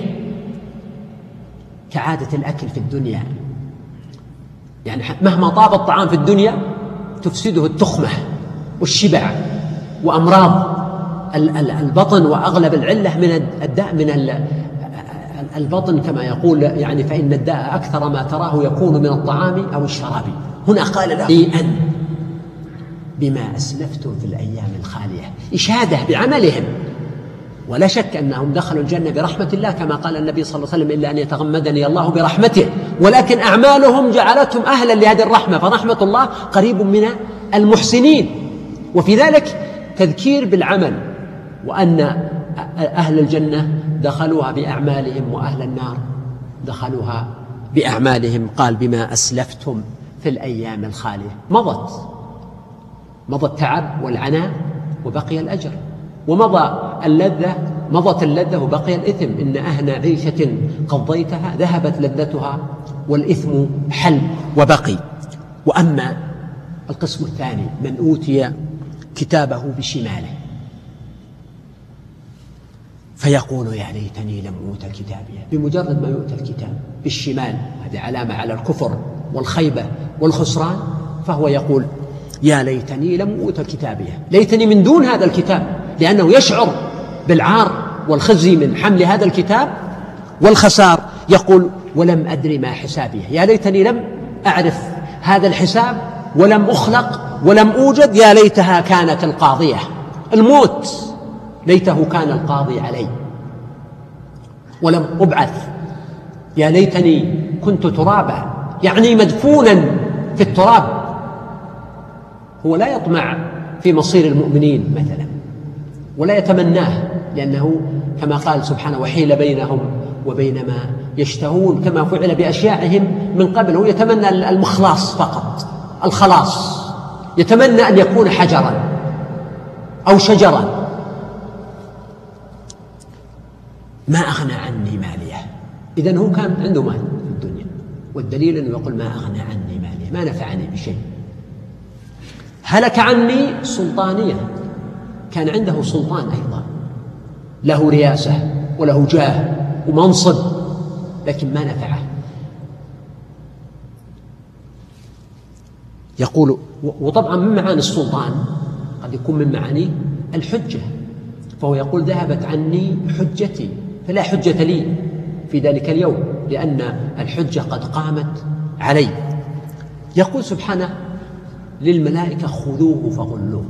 كعادة الأكل في الدنيا. يعني مهما طاب الطعام في الدنيا تفسده التخمة والشبع وأمراض البطن، وأغلب العلة من الداء من البطن كما يقول، يعني فإن الداء أكثر ما تراه يكون من الطعام أو الشراب. هنا قال له: هنيئا بما أسلفتم في الأيام الخالية، إشادة بعملهم. ولا شك أنهم دخلوا الجنة برحمة الله، كما قال النبي صلى الله عليه وسلم: إلا أن يتغمدني الله برحمته. ولكن أعمالهم جعلتهم أهلا لهذه الرحمة، فرحمة الله قريب من المحسنين. وفي ذلك تذكير بالعمل، وأن أهل الجنة دخلوها بأعمالهم وأهل النار دخلوها بأعمالهم. قال: بما أسلفتم في الأيام الخالية. مضت مضى التعب والعناء وبقي الأجر، ومضى اللذة مضت اللذة وبقي الإثم. إن أهنى عيشة قضيتها ذهبت لذتها والإثم حل وبقي. وأما القسم الثاني من أوتي كتابه بشماله فيقول: يا ليتني لم أوت كتابيه. بمجرد ما يؤتى الكتاب بالشمال، هذه علامة على الكفر والخيبة والخسران، فهو يقول: يا ليتني لم أوت كتابيه، ليتني من دون هذا الكتاب، لأنه يشعر بالعار والخزي من حمل هذا الكتاب والخسار. يقول: ولم أدري ما حسابيه، يا ليتني لم أعرف هذا الحساب ولم أخلق ولم أوجد، يا ليتها كانت القاضية، الموت ليته كان القاضي علي. ولم أبعث، يا ليتني كنت ترابا، يعني مدفونا في التراب. هو لا يطمع في مصير المؤمنين مثلا ولا يتمناه، لأنه كما قال سبحانه وحيل بينهم وبين ما يشتهون، كما فعل بأشياعهم من قبل. هو يتمنى المخلاص فقط، الخلاص، يتمنى أن يكون حجرا أو شجرا. ما أغنى عني ماليه، إذن هو كان عنده مال في الدنيا، والدليل أنه يقول ما أغنى عني ماليه، ما نفعني بشيء. هلك عني سلطانية، كان عنده سلطان أيضا، له رياسة وله جاه ومنصب، لكن ما نفعه. يقول، وطبعا من معاني السلطان قد يكون من معاني الحجة، فهو يقول ذهبت عني حجتي، فلا حجة لي في ذلك اليوم، لأن الحجة قد قامت علي. يقول سبحانه للملائكة خذوه فغلوه،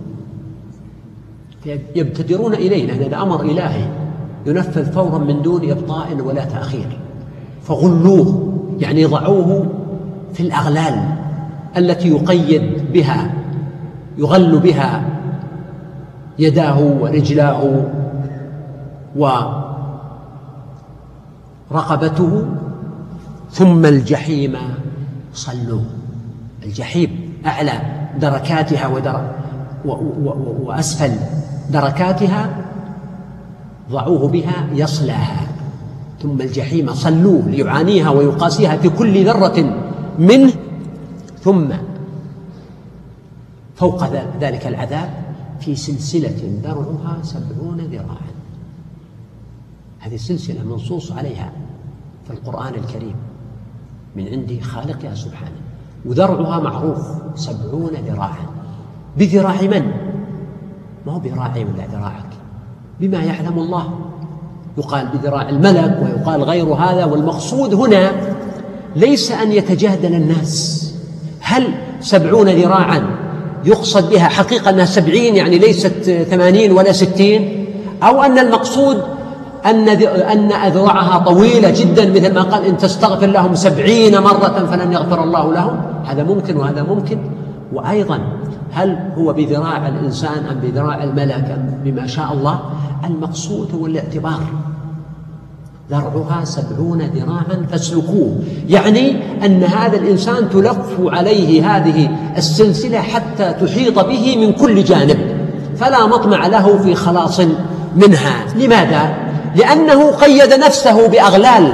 يبتدرون إليه، لأن هذا أمر إلهي ينفذ فورا من دون إبطاء ولا تأخير. فغلوه يعني ضعوه في الأغلال التي يقيد بها، يغل بها يداه ورجلاه ورقبته، ثم الجحيم صلوه. الجحيم أعلى دركاتها ودر و و وأسفل دركاتها، ضعوه بها يصلاها، ثم الجحيم صلوه ليعانيها ويقاسيها في كل ذرة منه، ثم فوق ذلك العذاب في سلسلة ذرعها سبعون ذراعا. هذه السلسلة منصوص عليها في القرآن الكريم من عند خالقها سبحانه، وذرعها معروف سبعون ذراعا. بذراع من؟ ما هو بذراعي ولا ذراعك، بما يعلم الله. يقال بذراع الملك ويقال غير هذا، والمقصود هنا ليس أن يتجادل الناس هل سبعون ذراعا يقصد بها حقيقة أنها سبعين يعني ليست ثمانين ولا ستين، أو أن المقصود أن أن أذرعها طويلة جدا، مثل ما قال إن تستغفر لهم سبعين مرة فلن يغفر الله لهم. هذا ممكن وهذا ممكن. وأيضا هل هو بذراع الإنسان أم بذراع الملك أم بما شاء الله؟ المقصود هو الاعتبار. ذرعها سبعون ذراعا فاسلكوه، يعني أن هذا الإنسان تلف عليه هذه السلسلة حتى تحيط به من كل جانب، فلا مطمع له في خلاص منها. لماذا؟ لأنه قيد نفسه بأغلال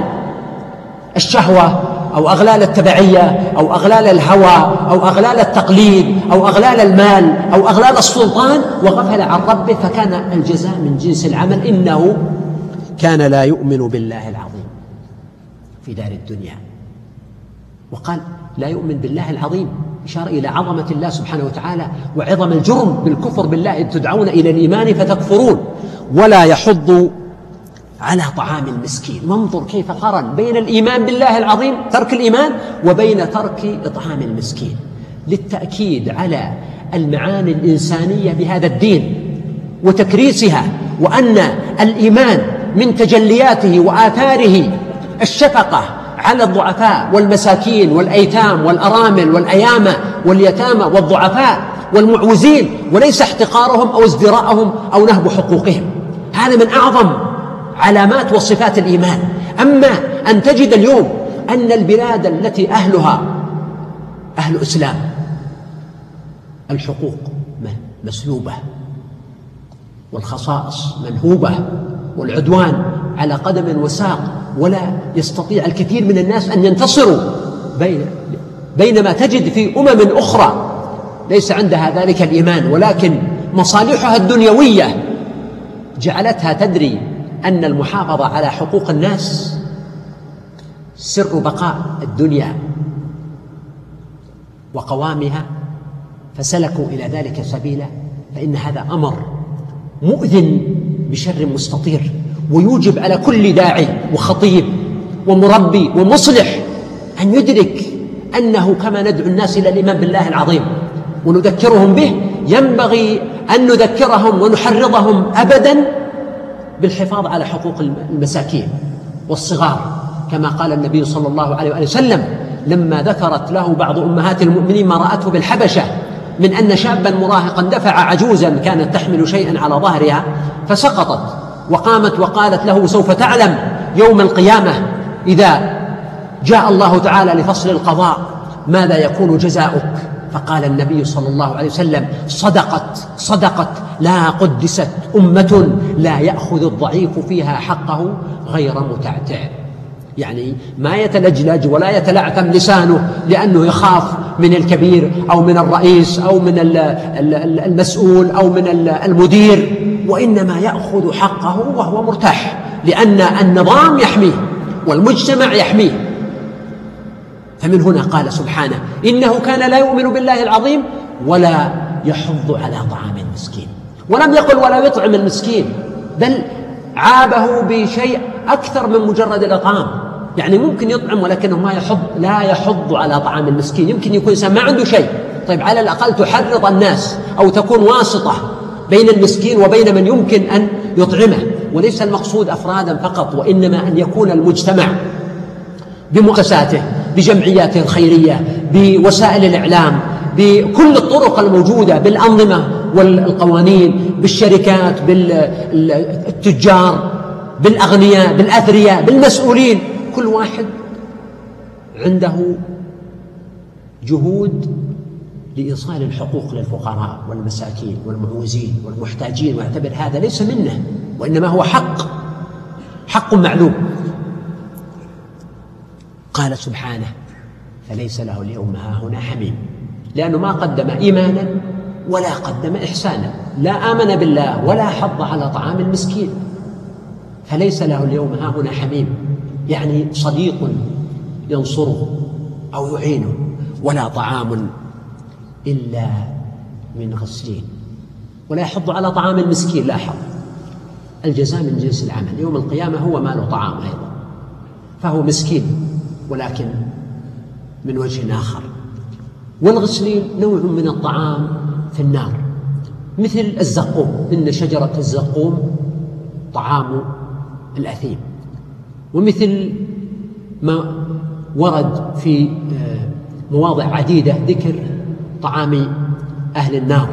الشهوة أو أغلال التبعية أو أغلال الهوى أو أغلال التقليد أو أغلال المال أو أغلال السلطان، وغفل عن ربه، فكان الجزاء من جنس العمل. إنه كان لا يؤمن بالله العظيم في دار الدنيا. وقال لا يؤمن بالله العظيم، إشارة إلى عظمة الله سبحانه وتعالى وعظم الجرم بالكفر بالله، إذ تدعون إلى الإيمان فتكفرون. ولا يحض على طعام المسكين. وانظر كيف قارن بين الإيمان بالله العظيم، ترك الإيمان، وبين ترك إطعام المسكين، للتأكيد على المعاني الإنسانية بهذا الدين وتكريسها، وأن الإيمان من تجلياته وآثاره الشفقة على الضعفاء والمساكين والأيتام والأرامل والأيامى واليتامى والضعفاء والمعوزين، وليس احتقارهم أو ازدراءهم أو نهب حقوقهم. هذا من أعظم علامات وصفات الإيمان. أما أن تجد اليوم أن البلاد التي أهلها أهل إسلام الحقوق مسلوبة والخصائص منهوبة والعدوان على قدم وساق، ولا يستطيع الكثير من الناس أن ينتصروا، بينما تجد في أمم أخرى ليس عندها ذلك الإيمان، ولكن مصالحها الدنيوية جعلتها تدري أن المحافظة على حقوق الناس سر بقاء الدنيا وقوامها، فسلكوا إلى ذلك سبيلا. فإن هذا أمر مؤذن بشر مستطير، ويوجب على كل داعي وخطيب ومربي ومصلح أن يدرك أنه كما ندعو الناس إلى الإيمان بالله العظيم ونذكرهم به، ينبغي أن نذكرهم ونحرضهم أبدا بالحفاظ على حقوق المساكين والصغار، كما قال النبي صلى الله عليه وسلم لما ذكرت له بعض أمهات المؤمنين ما رأته بالحبشة من أن شابا مراهقا دفع عجوزا كانت تحمل شيئا على ظهرها فسقطت، وقامت وقالت له سوف تعلم يوم القيامة إذا جاء الله تعالى لفصل القضاء ماذا يكون جزاؤك. فقال النبي صلى الله عليه وسلم صدقت صدقت لا قدست أمة لا يأخذ الضعيف فيها حقه غير متعتع، يعني ما يتلجلج ولا يتلعثم لسانه لأنه يخاف من الكبير أو من الرئيس أو من المسؤول أو من المدير، وإنما يأخذ حقه وهو مرتاح، لأن النظام يحميه والمجتمع يحميه. فمن هنا قال سبحانه إنه كان لا يؤمن بالله العظيم ولا يحض على طعام المسكين، ولم يقل ولا يطعم المسكين، بل عابه بشيء أكثر من مجرد الإطعام. يعني ممكن يطعم ولكنه ما يحض، لا يحض على طعام المسكين. يمكن يكون إنسان ما عنده شيء، طيب على الأقل تحرض الناس أو تكون واسطة بين المسكين وبين من يمكن أن يطعمه. وليس المقصود أفرادا فقط، وإنما أن يكون المجتمع بمؤسساته بجمعياته الخيرية بوسائل الإعلام بكل الطرق الموجودة بالأنظمة والقوانين بالشركات بالتجار بالأغنياء بالأثرياء بالمسؤولين، كل واحد عنده جهود لإيصال الحقوق للفقراء والمساكين والمعوزين والمحتاجين، ويعتبر هذا ليس منه وإنما هو حق حق معلوم. قال سبحانه فليس له اليوم هاهنا حميم، لأنه ما قدم إيمانا ولا قدم إحسانا، لا آمن بالله ولا حض على طعام المسكين. فليس له اليوم هاهنا حميم يعني صديق ينصره أو يعينه، ولا طعام إلا من غسلين، ولا يحض على طعام المسكين. لاحظ الجزاء من جنس العمل، يوم القيامة هو ما له طعام أيضا، فهو مسكين ولكن من وجه آخر. والغسلين نوع من الطعام في النار مثل الزقوم، إن شجرة الزقوم طعام الأثيم، ومثل ما ورد في مواضع عديدة ذكر طعام أهل النار.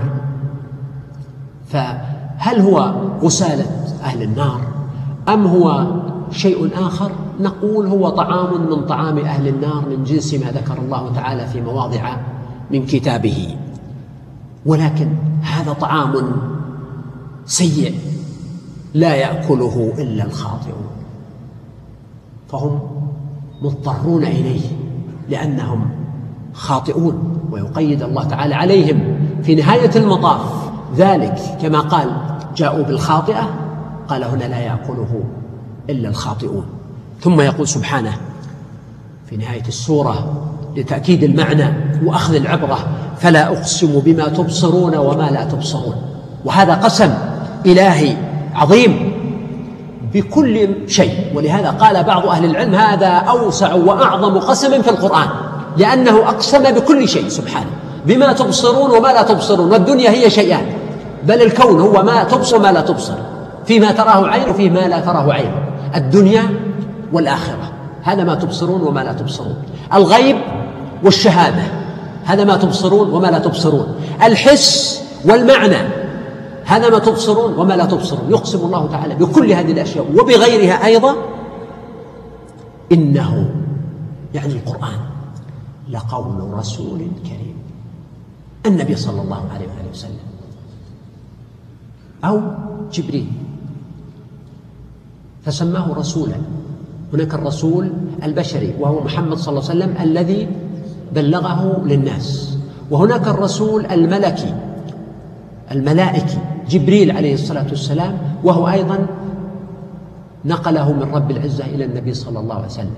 فهل هو غسالة أهل النار أم هو شيء آخر؟ نقول هو طعام من طعام أهل النار من جنس ما ذكر الله تعالى في مواضع من كتابه، ولكن هذا طعام سيء لا يأكله إلا الخاطئون، فهم مضطرون إليه لأنهم خاطئون، ويقيد الله تعالى عليهم في نهاية المطاف ذلك كما قال جاءوا بالخاطئة، قال هنا لا يأكله إلا الخاطئون. ثم يقول سبحانه في نهاية السورة لتأكيد المعنى وأخذ العبرة فلا أقسم بما تبصرون وما لا تبصرون، وهذا قسم إلهي عظيم بكل شيء، ولهذا قال بعض أهل العلم هذا أوسع وأعظم قسم في القرآن، لأنه أقسم بكل شيء سبحانه، بما تبصرون وما لا تبصرون. والدنيا هي شيئان، بل الكون هو ما تبصر وما لا تبصر، فيما تراه عين وفيما لا تراه عين، الدنيا والآخرة هذا ما تبصرون وما لا تبصرون، الغيب والشهادة هذا ما تبصرون وما لا تبصرون، الحس والمعنى هذا ما تبصرون وما لا تبصرون. يقسم الله تعالى بكل هذه الأشياء وبغيرها أيضا إنه يعني القرآن لقول رسول كريم، النبي صلى الله عليه وآله وسلم أو جبريل فسماه رسولا. هناك الرسول البشري وهو محمد صلى الله عليه وسلم الذي بلغه للناس، وهناك الرسول الملكي الملائكي جبريل عليه الصلاة والسلام، وهو أيضا نقله من رب العزة إلى النبي صلى الله عليه وسلم.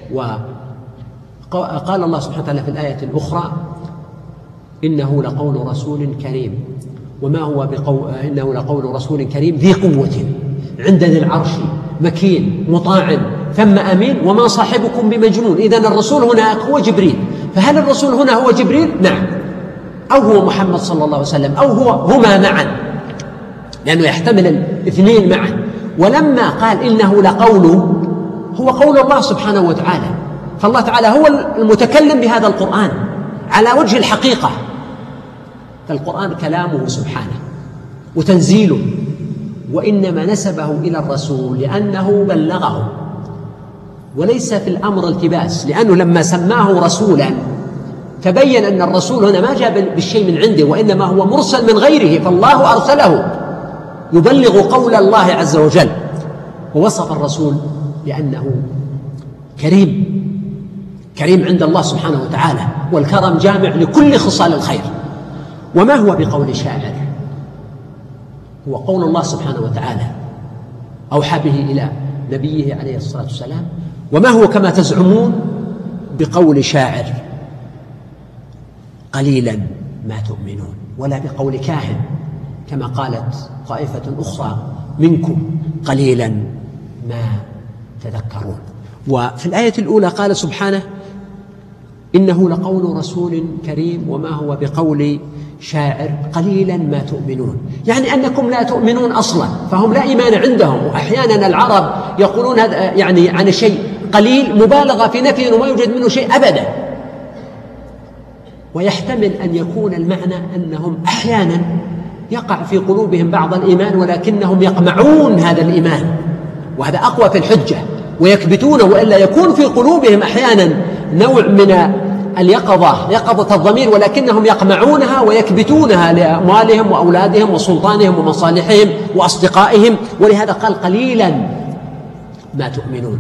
وقال الله سبحانه وتعالى في الآية الأخرى إنه لقول رسول كريم، وما هو بقول إنه لقول رسول كريم ذي قوة عند ذي العرش مكين مطاع ثم أمين وما صاحبكم بمجنون. إذن الرسول هنا هو جبريل، فهل الرسول هنا هو جبريل؟ نعم، أو هو محمد صلى الله عليه وسلم أو هو هما معا، لأنه يحتمل الاثنين معا. ولما قال إنه لقول هو قول الله سبحانه وتعالى، فالله تعالى هو المتكلم بهذا القرآن على وجه الحقيقة، فالقرآن كلامه سبحانه وتنزيله، وإنما نسبه إلى الرسول لأنه بلغه، وليس في الأمر التباس، لأنه لما سماه رسولا تبين أن الرسول هنا ما جاء بالشيء من عنده، وإنما هو مرسل من غيره، فالله أرسله يبلغ قول الله عز وجل. ووصف الرسول لأنه كريم، كريم عند الله سبحانه وتعالى، والكرم جامع لكل خصال الخير. وما هو بقول شاعر، هو قول الله سبحانه وتعالى أوحى به إلى نبيه عليه الصلاة والسلام، وما هو كما تزعمون بقول شاعر قليلا ما تؤمنون، ولا بقول كاهن كما قالت طائفة أخرى منكم قليلا ما تذكرون. وفي الآية الأولى قال سبحانه إنه لقول رسول كريم وما هو بقول شاعر قليلا ما تؤمنون، يعني أنكم لا تؤمنون أصلا، فهم لا إيمان عندهم. وأحيانا العرب يقولون هذا يعني عن شيء قليل مبالغة في نفيه وما يوجد منه شيء أبدا، ويحتمل أن يكون المعنى أنهم أحيانا يقع في قلوبهم بعض الإيمان ولكنهم يقمعون هذا الإيمان، وهذا أقوى في الحجة، ويكبتونه، وإلا يكون في قلوبهم أحيانا نوع من اليقظة، يقظة الضمير، ولكنهم يقمعونها ويكبتونها لأموالهم وأولادهم وسلطانهم ومصالحهم وأصدقائهم. ولهذا قال قليلا ما تؤمنون،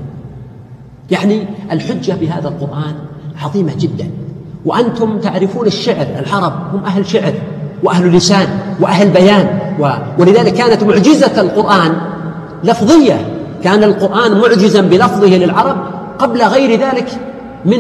يعني الحجة بهذا القرآن عظيمة جدا. وأنتم تعرفون الشعر، العرب هم أهل شعر وأهل لسان وأهل بيان، ولذلك كانت معجزة القرآن لفظية، كان القرآن معجزا بلفظه للعرب قبل غير ذلك من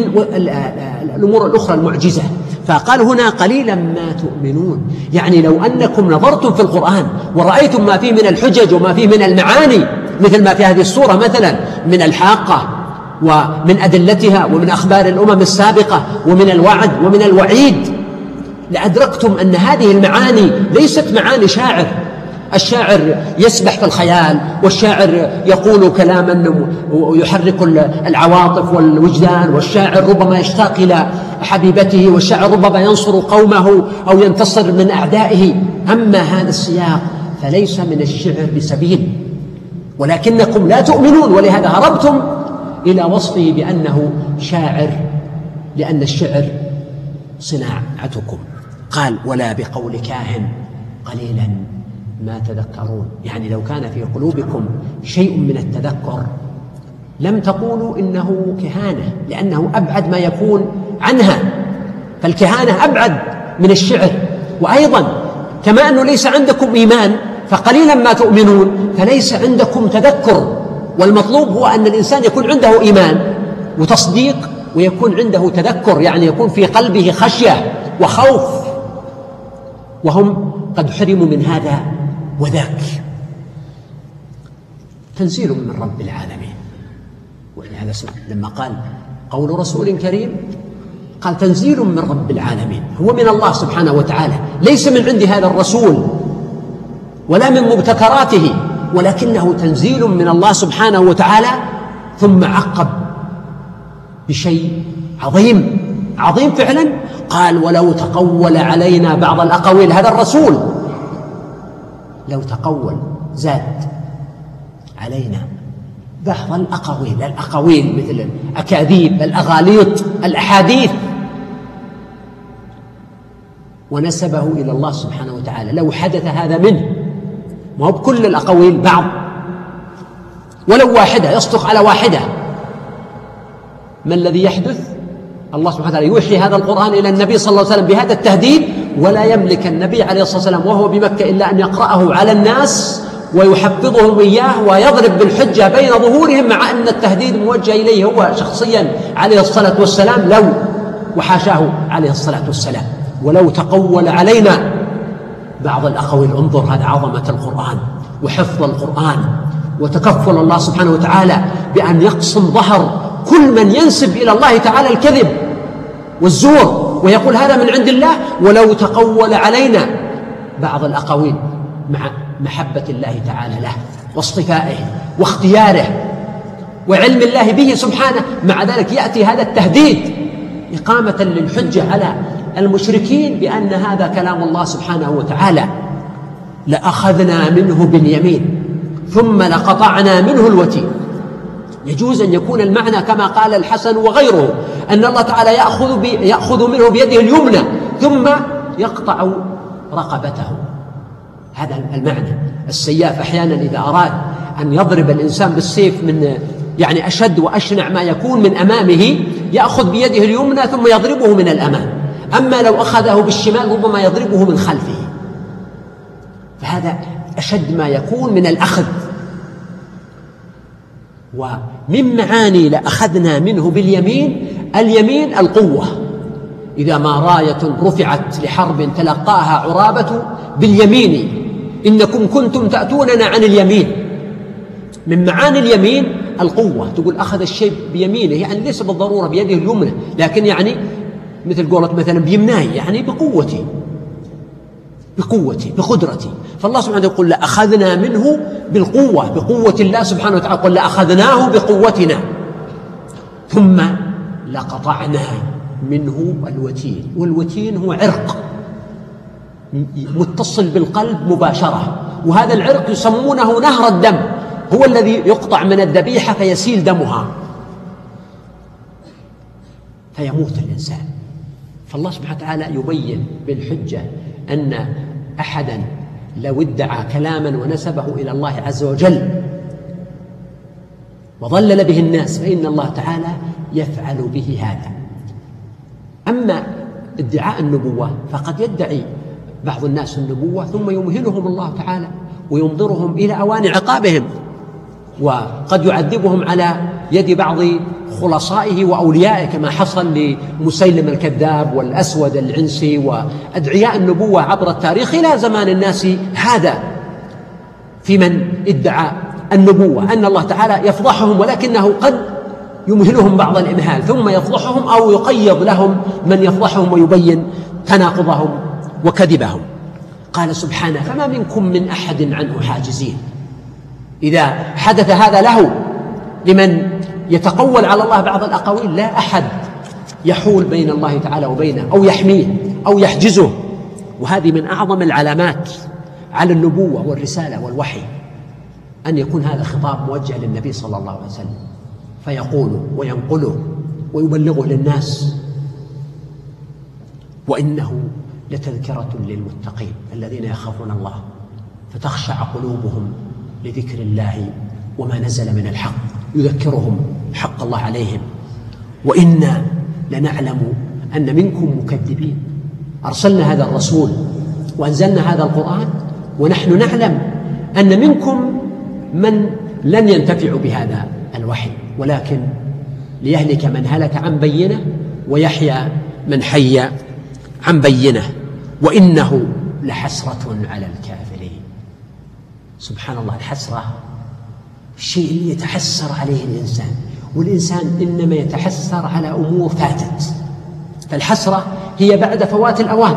الأمور الأخرى المعجزة. فقال هنا قليلا ما تؤمنون، يعني لو أنكم نظرتم في القرآن ورأيتم ما فيه من الحجج وما فيه من المعاني، مثل ما في هذه السورة مثلا من الحاقة ومن أدلتها ومن أخبار الأمم السابقة ومن الوعد ومن الوعيد، لأدركتم أن هذه المعاني ليست معاني شاعر. الشاعر يسبح في الخيال، والشاعر يقول كلاما يحرك العواطف والوجدان، والشاعر ربما يشتاق إلى حبيبته، والشاعر ربما ينصر قومه أو ينتصر من أعدائه. أما هذا السياق فليس من الشعر بسبيل، ولكنكم لا تؤمنون، ولهذا هربتم إلى وصفه بأنه شاعر، لأن الشعر صناعتكم. قال ولا بقول كاهن قليلا ما تذكرون، يعني لو كان في قلوبكم شيء من التذكر لم تقولوا إنه كهانة، لأنه أبعد ما يكون عنها، فالكهانة أبعد من الشعر. وأيضا كما أنه ليس عندكم إيمان فقليلا ما تؤمنون، فليس عندكم تذكر، والمطلوب هو أن الإنسان يكون عنده إيمان وتصديق ويكون عنده تذكر، يعني يكون في قلبه خشية وخوف، وهم قد حرموا من هذا وذاك. تنزيل من رب العالمين، ولهذا لما قال قول رسول كريم قال تنزيل من رب العالمين، هو من الله سبحانه وتعالى، ليس من عند هذا الرسول ولا من مبتكراته، ولكنه تنزيل من الله سبحانه وتعالى. ثم عقب بشيء عظيم عظيم فعلا، قال ولو تقول علينا بعض الأقاويل، هذا الرسول لو تقول زاد علينا بعض الأقاويل، الأقاويل مثل الأكاذيب، الأغاليط، الأحاديث، ونسبه إلى الله سبحانه وتعالى، لو حدث هذا منه، ما هو بكل الأقاويل، بعض ولو واحدة، يصدق على واحدة. ما الذي يحدث؟ الله سبحانه وتعالى يوحي هذا القرآن إلى النبي صلى الله عليه وسلم بهذا التهديد، ولا يملك النبي عليه الصلاة والسلام وهو بمكة إلا أن يقرأه على الناس ويحفظهم إياه ويضرب بالحجة بين ظهورهم، مع أن التهديد موجه إليه هو شخصيا عليه الصلاة والسلام، لو وحاشاه عليه الصلاة والسلام. ولو تقول علينا بعض الأقاويل، انظر هذا عظمة القرآن وحفظ القرآن وتكفل الله سبحانه وتعالى بأن يقسم ظهر كل من ينسب إلى الله تعالى الكذب والزور ويقول هذا من عند الله. ولو تقول علينا بعض الأقاويل، مع محبة الله تعالى له واصطفائه واختياره وعلم الله به سبحانه، مع ذلك يأتي هذا التهديد إقامة للحجة على المشركين بأن هذا كلام الله سبحانه وتعالى. لأخذنا منه باليمين ثم لقطعنا منه الوتين. يجوز أن يكون المعنى كما قال الحسن وغيره، أن الله تعالى يأخذ, يأخذ منه بيده اليمنى ثم يقطع رقبته. هذا المعنى. السياف أحيانا إذا أراد أن يضرب الإنسان بالسيف من يعني أشد وأشنع ما يكون من أمامه، يأخذ بيده اليمنى ثم يضربه من الأمام، أما لو أخذه بالشمال ربما يضربه من خلفه، فهذا أشد ما يكون من الأخذ. ومن معاني لأخذنا منه باليمين اليمين القوة، إذا ما راية رفعت لحرب تلقاها عرابة باليمين إنكم كنتم تأتوننا عن اليمين. من معاني اليمين القوة، تقول أخذ الشيء بيمينه، يعني ليس بالضرورة بيده اليمنى، لكن يعني مثل قولة مثلا بيمناي، يعني بقوتي بقوتي بقدرتي. فالله سبحانه يقول لأخذنا منه بالقوة، بقوة الله سبحانه وتعالى، قل لأخذناه بقوتنا ثم لقطعنا منه الوتين. والوتين هو عرق متصل بالقلب مباشرة، وهذا العرق يسمونه نهر الدم، هو الذي يقطع من الذبيحة فيسيل دمها فيموت الإنسان. فالله سبحانه وتعالى يبين بالحجة أن أحدا لو ادعى كلاما ونسبه إلى الله عز وجل وضلل به الناس فإن الله تعالى يفعل به هذا. أما ادعاء النبوة فقد يدعي بعض الناس النبوة ثم يمهلهم الله تعالى وينظرهم إلى أوان عقابهم، وقد يعذبهم على يد بعض خلصائه وأوليائه كما حصل لمسيلم الكذاب والأسود العنسي وأدعياء النبوة عبر التاريخ إلى زمان الناس هذا، في من ادعى النبوة أن الله تعالى يفضحهم، ولكنه قد يمهلهم بعض الإمهال ثم يفضحهم أو يقيض لهم من يفضحهم ويبين تناقضهم وكذبهم. قال سبحانه فما منكم من أحد عنه حاجزين. إذا حدث هذا له لمن يتقول على الله بعض الأقاويل، لا أحد يحول بين الله تعالى وبينه أو يحميه أو يحجزه. وهذه من أعظم العلامات على النبوة والرسالة والوحي، أن يكون هذا خطاب موجه للنبي صلى الله عليه وسلم فيقوله وينقله ويبلغه للناس. وإنه لتذكرة للمتقين الذين يخافون الله فتخشع قلوبهم لذكر الله وما نزل من الحق، يذكرهم حق الله عليهم. وإنا لنعلم أن منكم مكذبين، أرسلنا هذا الرسول وأنزلنا هذا القرآن ونحن نعلم أن منكم من لن ينتفع بهذا الوحي، ولكن ليهلك من هلك عن بينه ويحيى من حي عن بينه. وإنه لحسرة على الكافرين. سبحان الله، الحسرة الشيء اللي يتحسر عليه الإنسان، والإنسان إنما يتحسر على أمور فاتت، فالحسرة هي بعد فوات الأوان.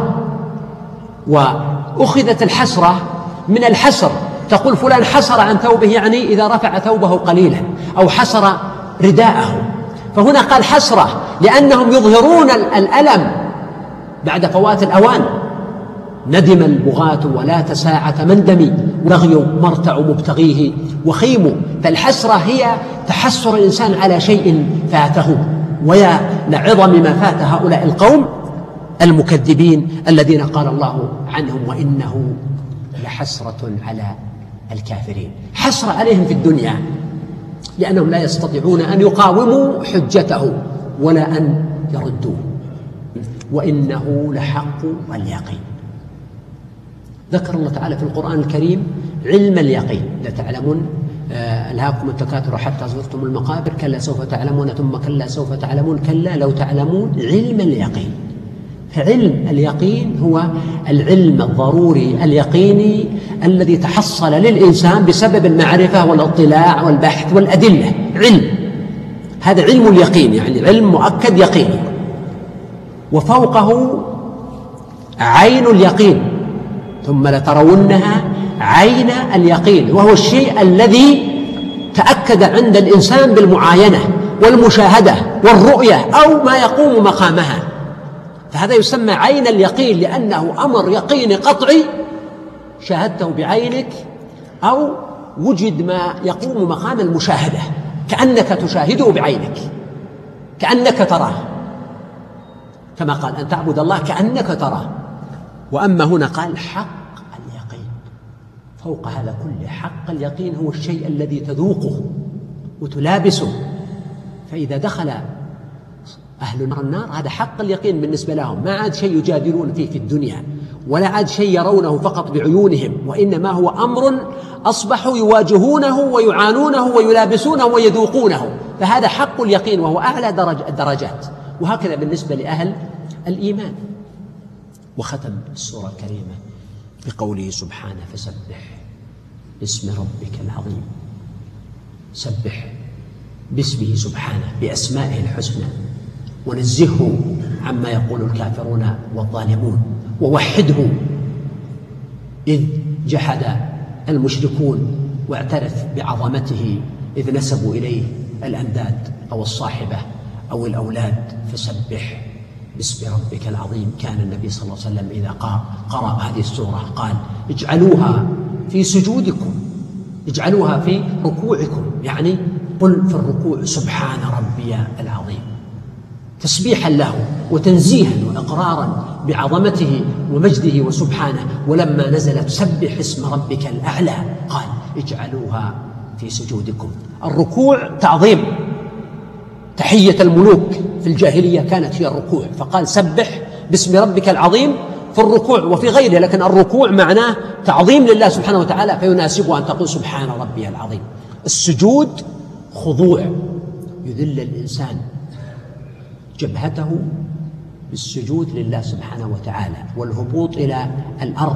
وأخذت الحسرة من الحسر، تقول فلان حسر عن ثوبه، يعني إذا رفع ثوبه قليلا أو حسر رداءه، فهنا قال حسرة لأنهم يظهرون الألم بعد فوات الأوان. ندم البغاة ولا تساعة مندمي، بغي مرتع مبتغيه وخيم. فالحسرة هي تحسر الإنسان على شيء فاته، ويا لعظم ما فات هؤلاء القوم المكذبين الذين قال الله عنهم وإنه لحسرة على الكافرين. حسرة عليهم في الدنيا لأنهم لا يستطيعون أن يقاوموا حجته ولا أن يردوه. وإنه لحق اليقين. ذكر الله تعالى في القرآن الكريم علم اليقين. لتعلمون ألهاكم التكاثر حتى زرتم المقابر، كلا سوف تعلمون ثم كلا سوف تعلمون كلا لو تعلمون علم اليقين. فعلم اليقين هو العلم الضروري اليقيني الذي تحصل للإنسان بسبب المعرفة والاطلاع والبحث والأدلة. علم، هذا علم اليقين، يعني علم مؤكد يقيني. وفوقه عين اليقين، ثم لترونها عين اليقين، وهو الشيء الذي تأكد عند الإنسان بالمعاينة والمشاهدة والرؤية أو ما يقوم مقامها، فهذا يسمى عين اليقين، لأنه أمر يقيني قطعي شاهدته بعينك أو وجد ما يقوم مقام المشاهدة، كأنك تشاهده بعينك، كأنك تراه، كما قال أن تعبد الله كأنك تراه. وأما هنا قال حق اليقين، فوق هذا كله حق اليقين هو الشيء الذي تذوقه وتلابسه، فإذا دخل أهل النار هذا حق اليقين بالنسبة لهم، ما عاد شيء يجادلون فيه في الدنيا، ولا عاد شيء يرونه فقط بعيونهم، وإنما هو أمر أصبحوا يواجهونه ويعانونه ويلابسونه ويذوقونه، فهذا حق اليقين وهو أعلى درجة الدرجات. وهكذا بالنسبة لأهل الإيمان. وختم السورة الكريمة بقوله سبحانه: فسبح باسم ربك العظيم. سبح باسمه سبحانه بأسمائه الحسنى، ونزهه عما يقول الكافرون والظالمون، ووحده إذ جحد المشركون واعترف بعظمته إذ نسبوا إليه الأنداد أو الصاحبة أو الأولاد. فسبح باسم ربك العظيم. كان النبي صلى الله عليه وسلم إذا قرأ هذه السورة قال: اجعلوها في سجودكم، اجعلوها في ركوعكم، يعني قل في الركوع سبحان ربي العظيم، تسبيحا له وتنزيها وإقرارا بعظمته ومجده وسبحانه. ولما نزلت سبح اسم ربك الأعلى قال: اجعلوها في سجودكم. الركوع تعظيم، تحية الملوك في الجاهلية كانت هي الركوع، فقال: سبح باسم ربك العظيم في الركوع وفي غيره، لكن الركوع معناه تعظيم لله سبحانه وتعالى، فيناسبه أن تقول سبحان ربي العظيم. السجود خضوع، يذل الإنسان جبهته بالسجود لله سبحانه وتعالى والهبوط إلى الأرض،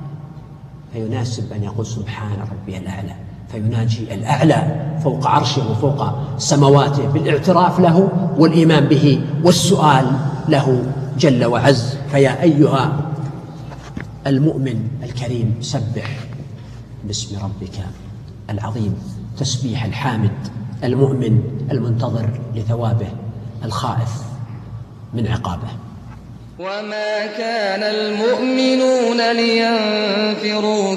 فيناسب أن يقول سبحان ربي الأعلى، فيناجي الأعلى فوق عرشه وفوق سمواته بالاعتراف له والإيمان به والسؤال له جل وعز. فيا أيها المؤمن الكريم سبح باسم ربك العظيم، تسبيح الحامد المؤمن المنتظر لثوابه الخائف من عقابه. وما كان المؤمنون لينفروا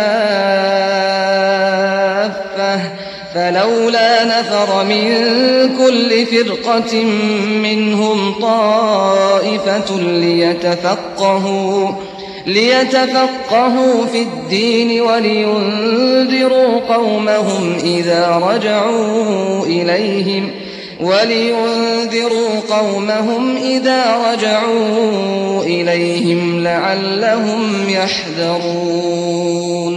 كافة فلولا نفر من كل فرقة منهم طائفة ليتفقهوا ليتفقهوا في الدين ولينذروا قومهم إذا رجعوا إليهم ولينذروا قومهم إذا رجعوا إليهم لعلهم يحذرون.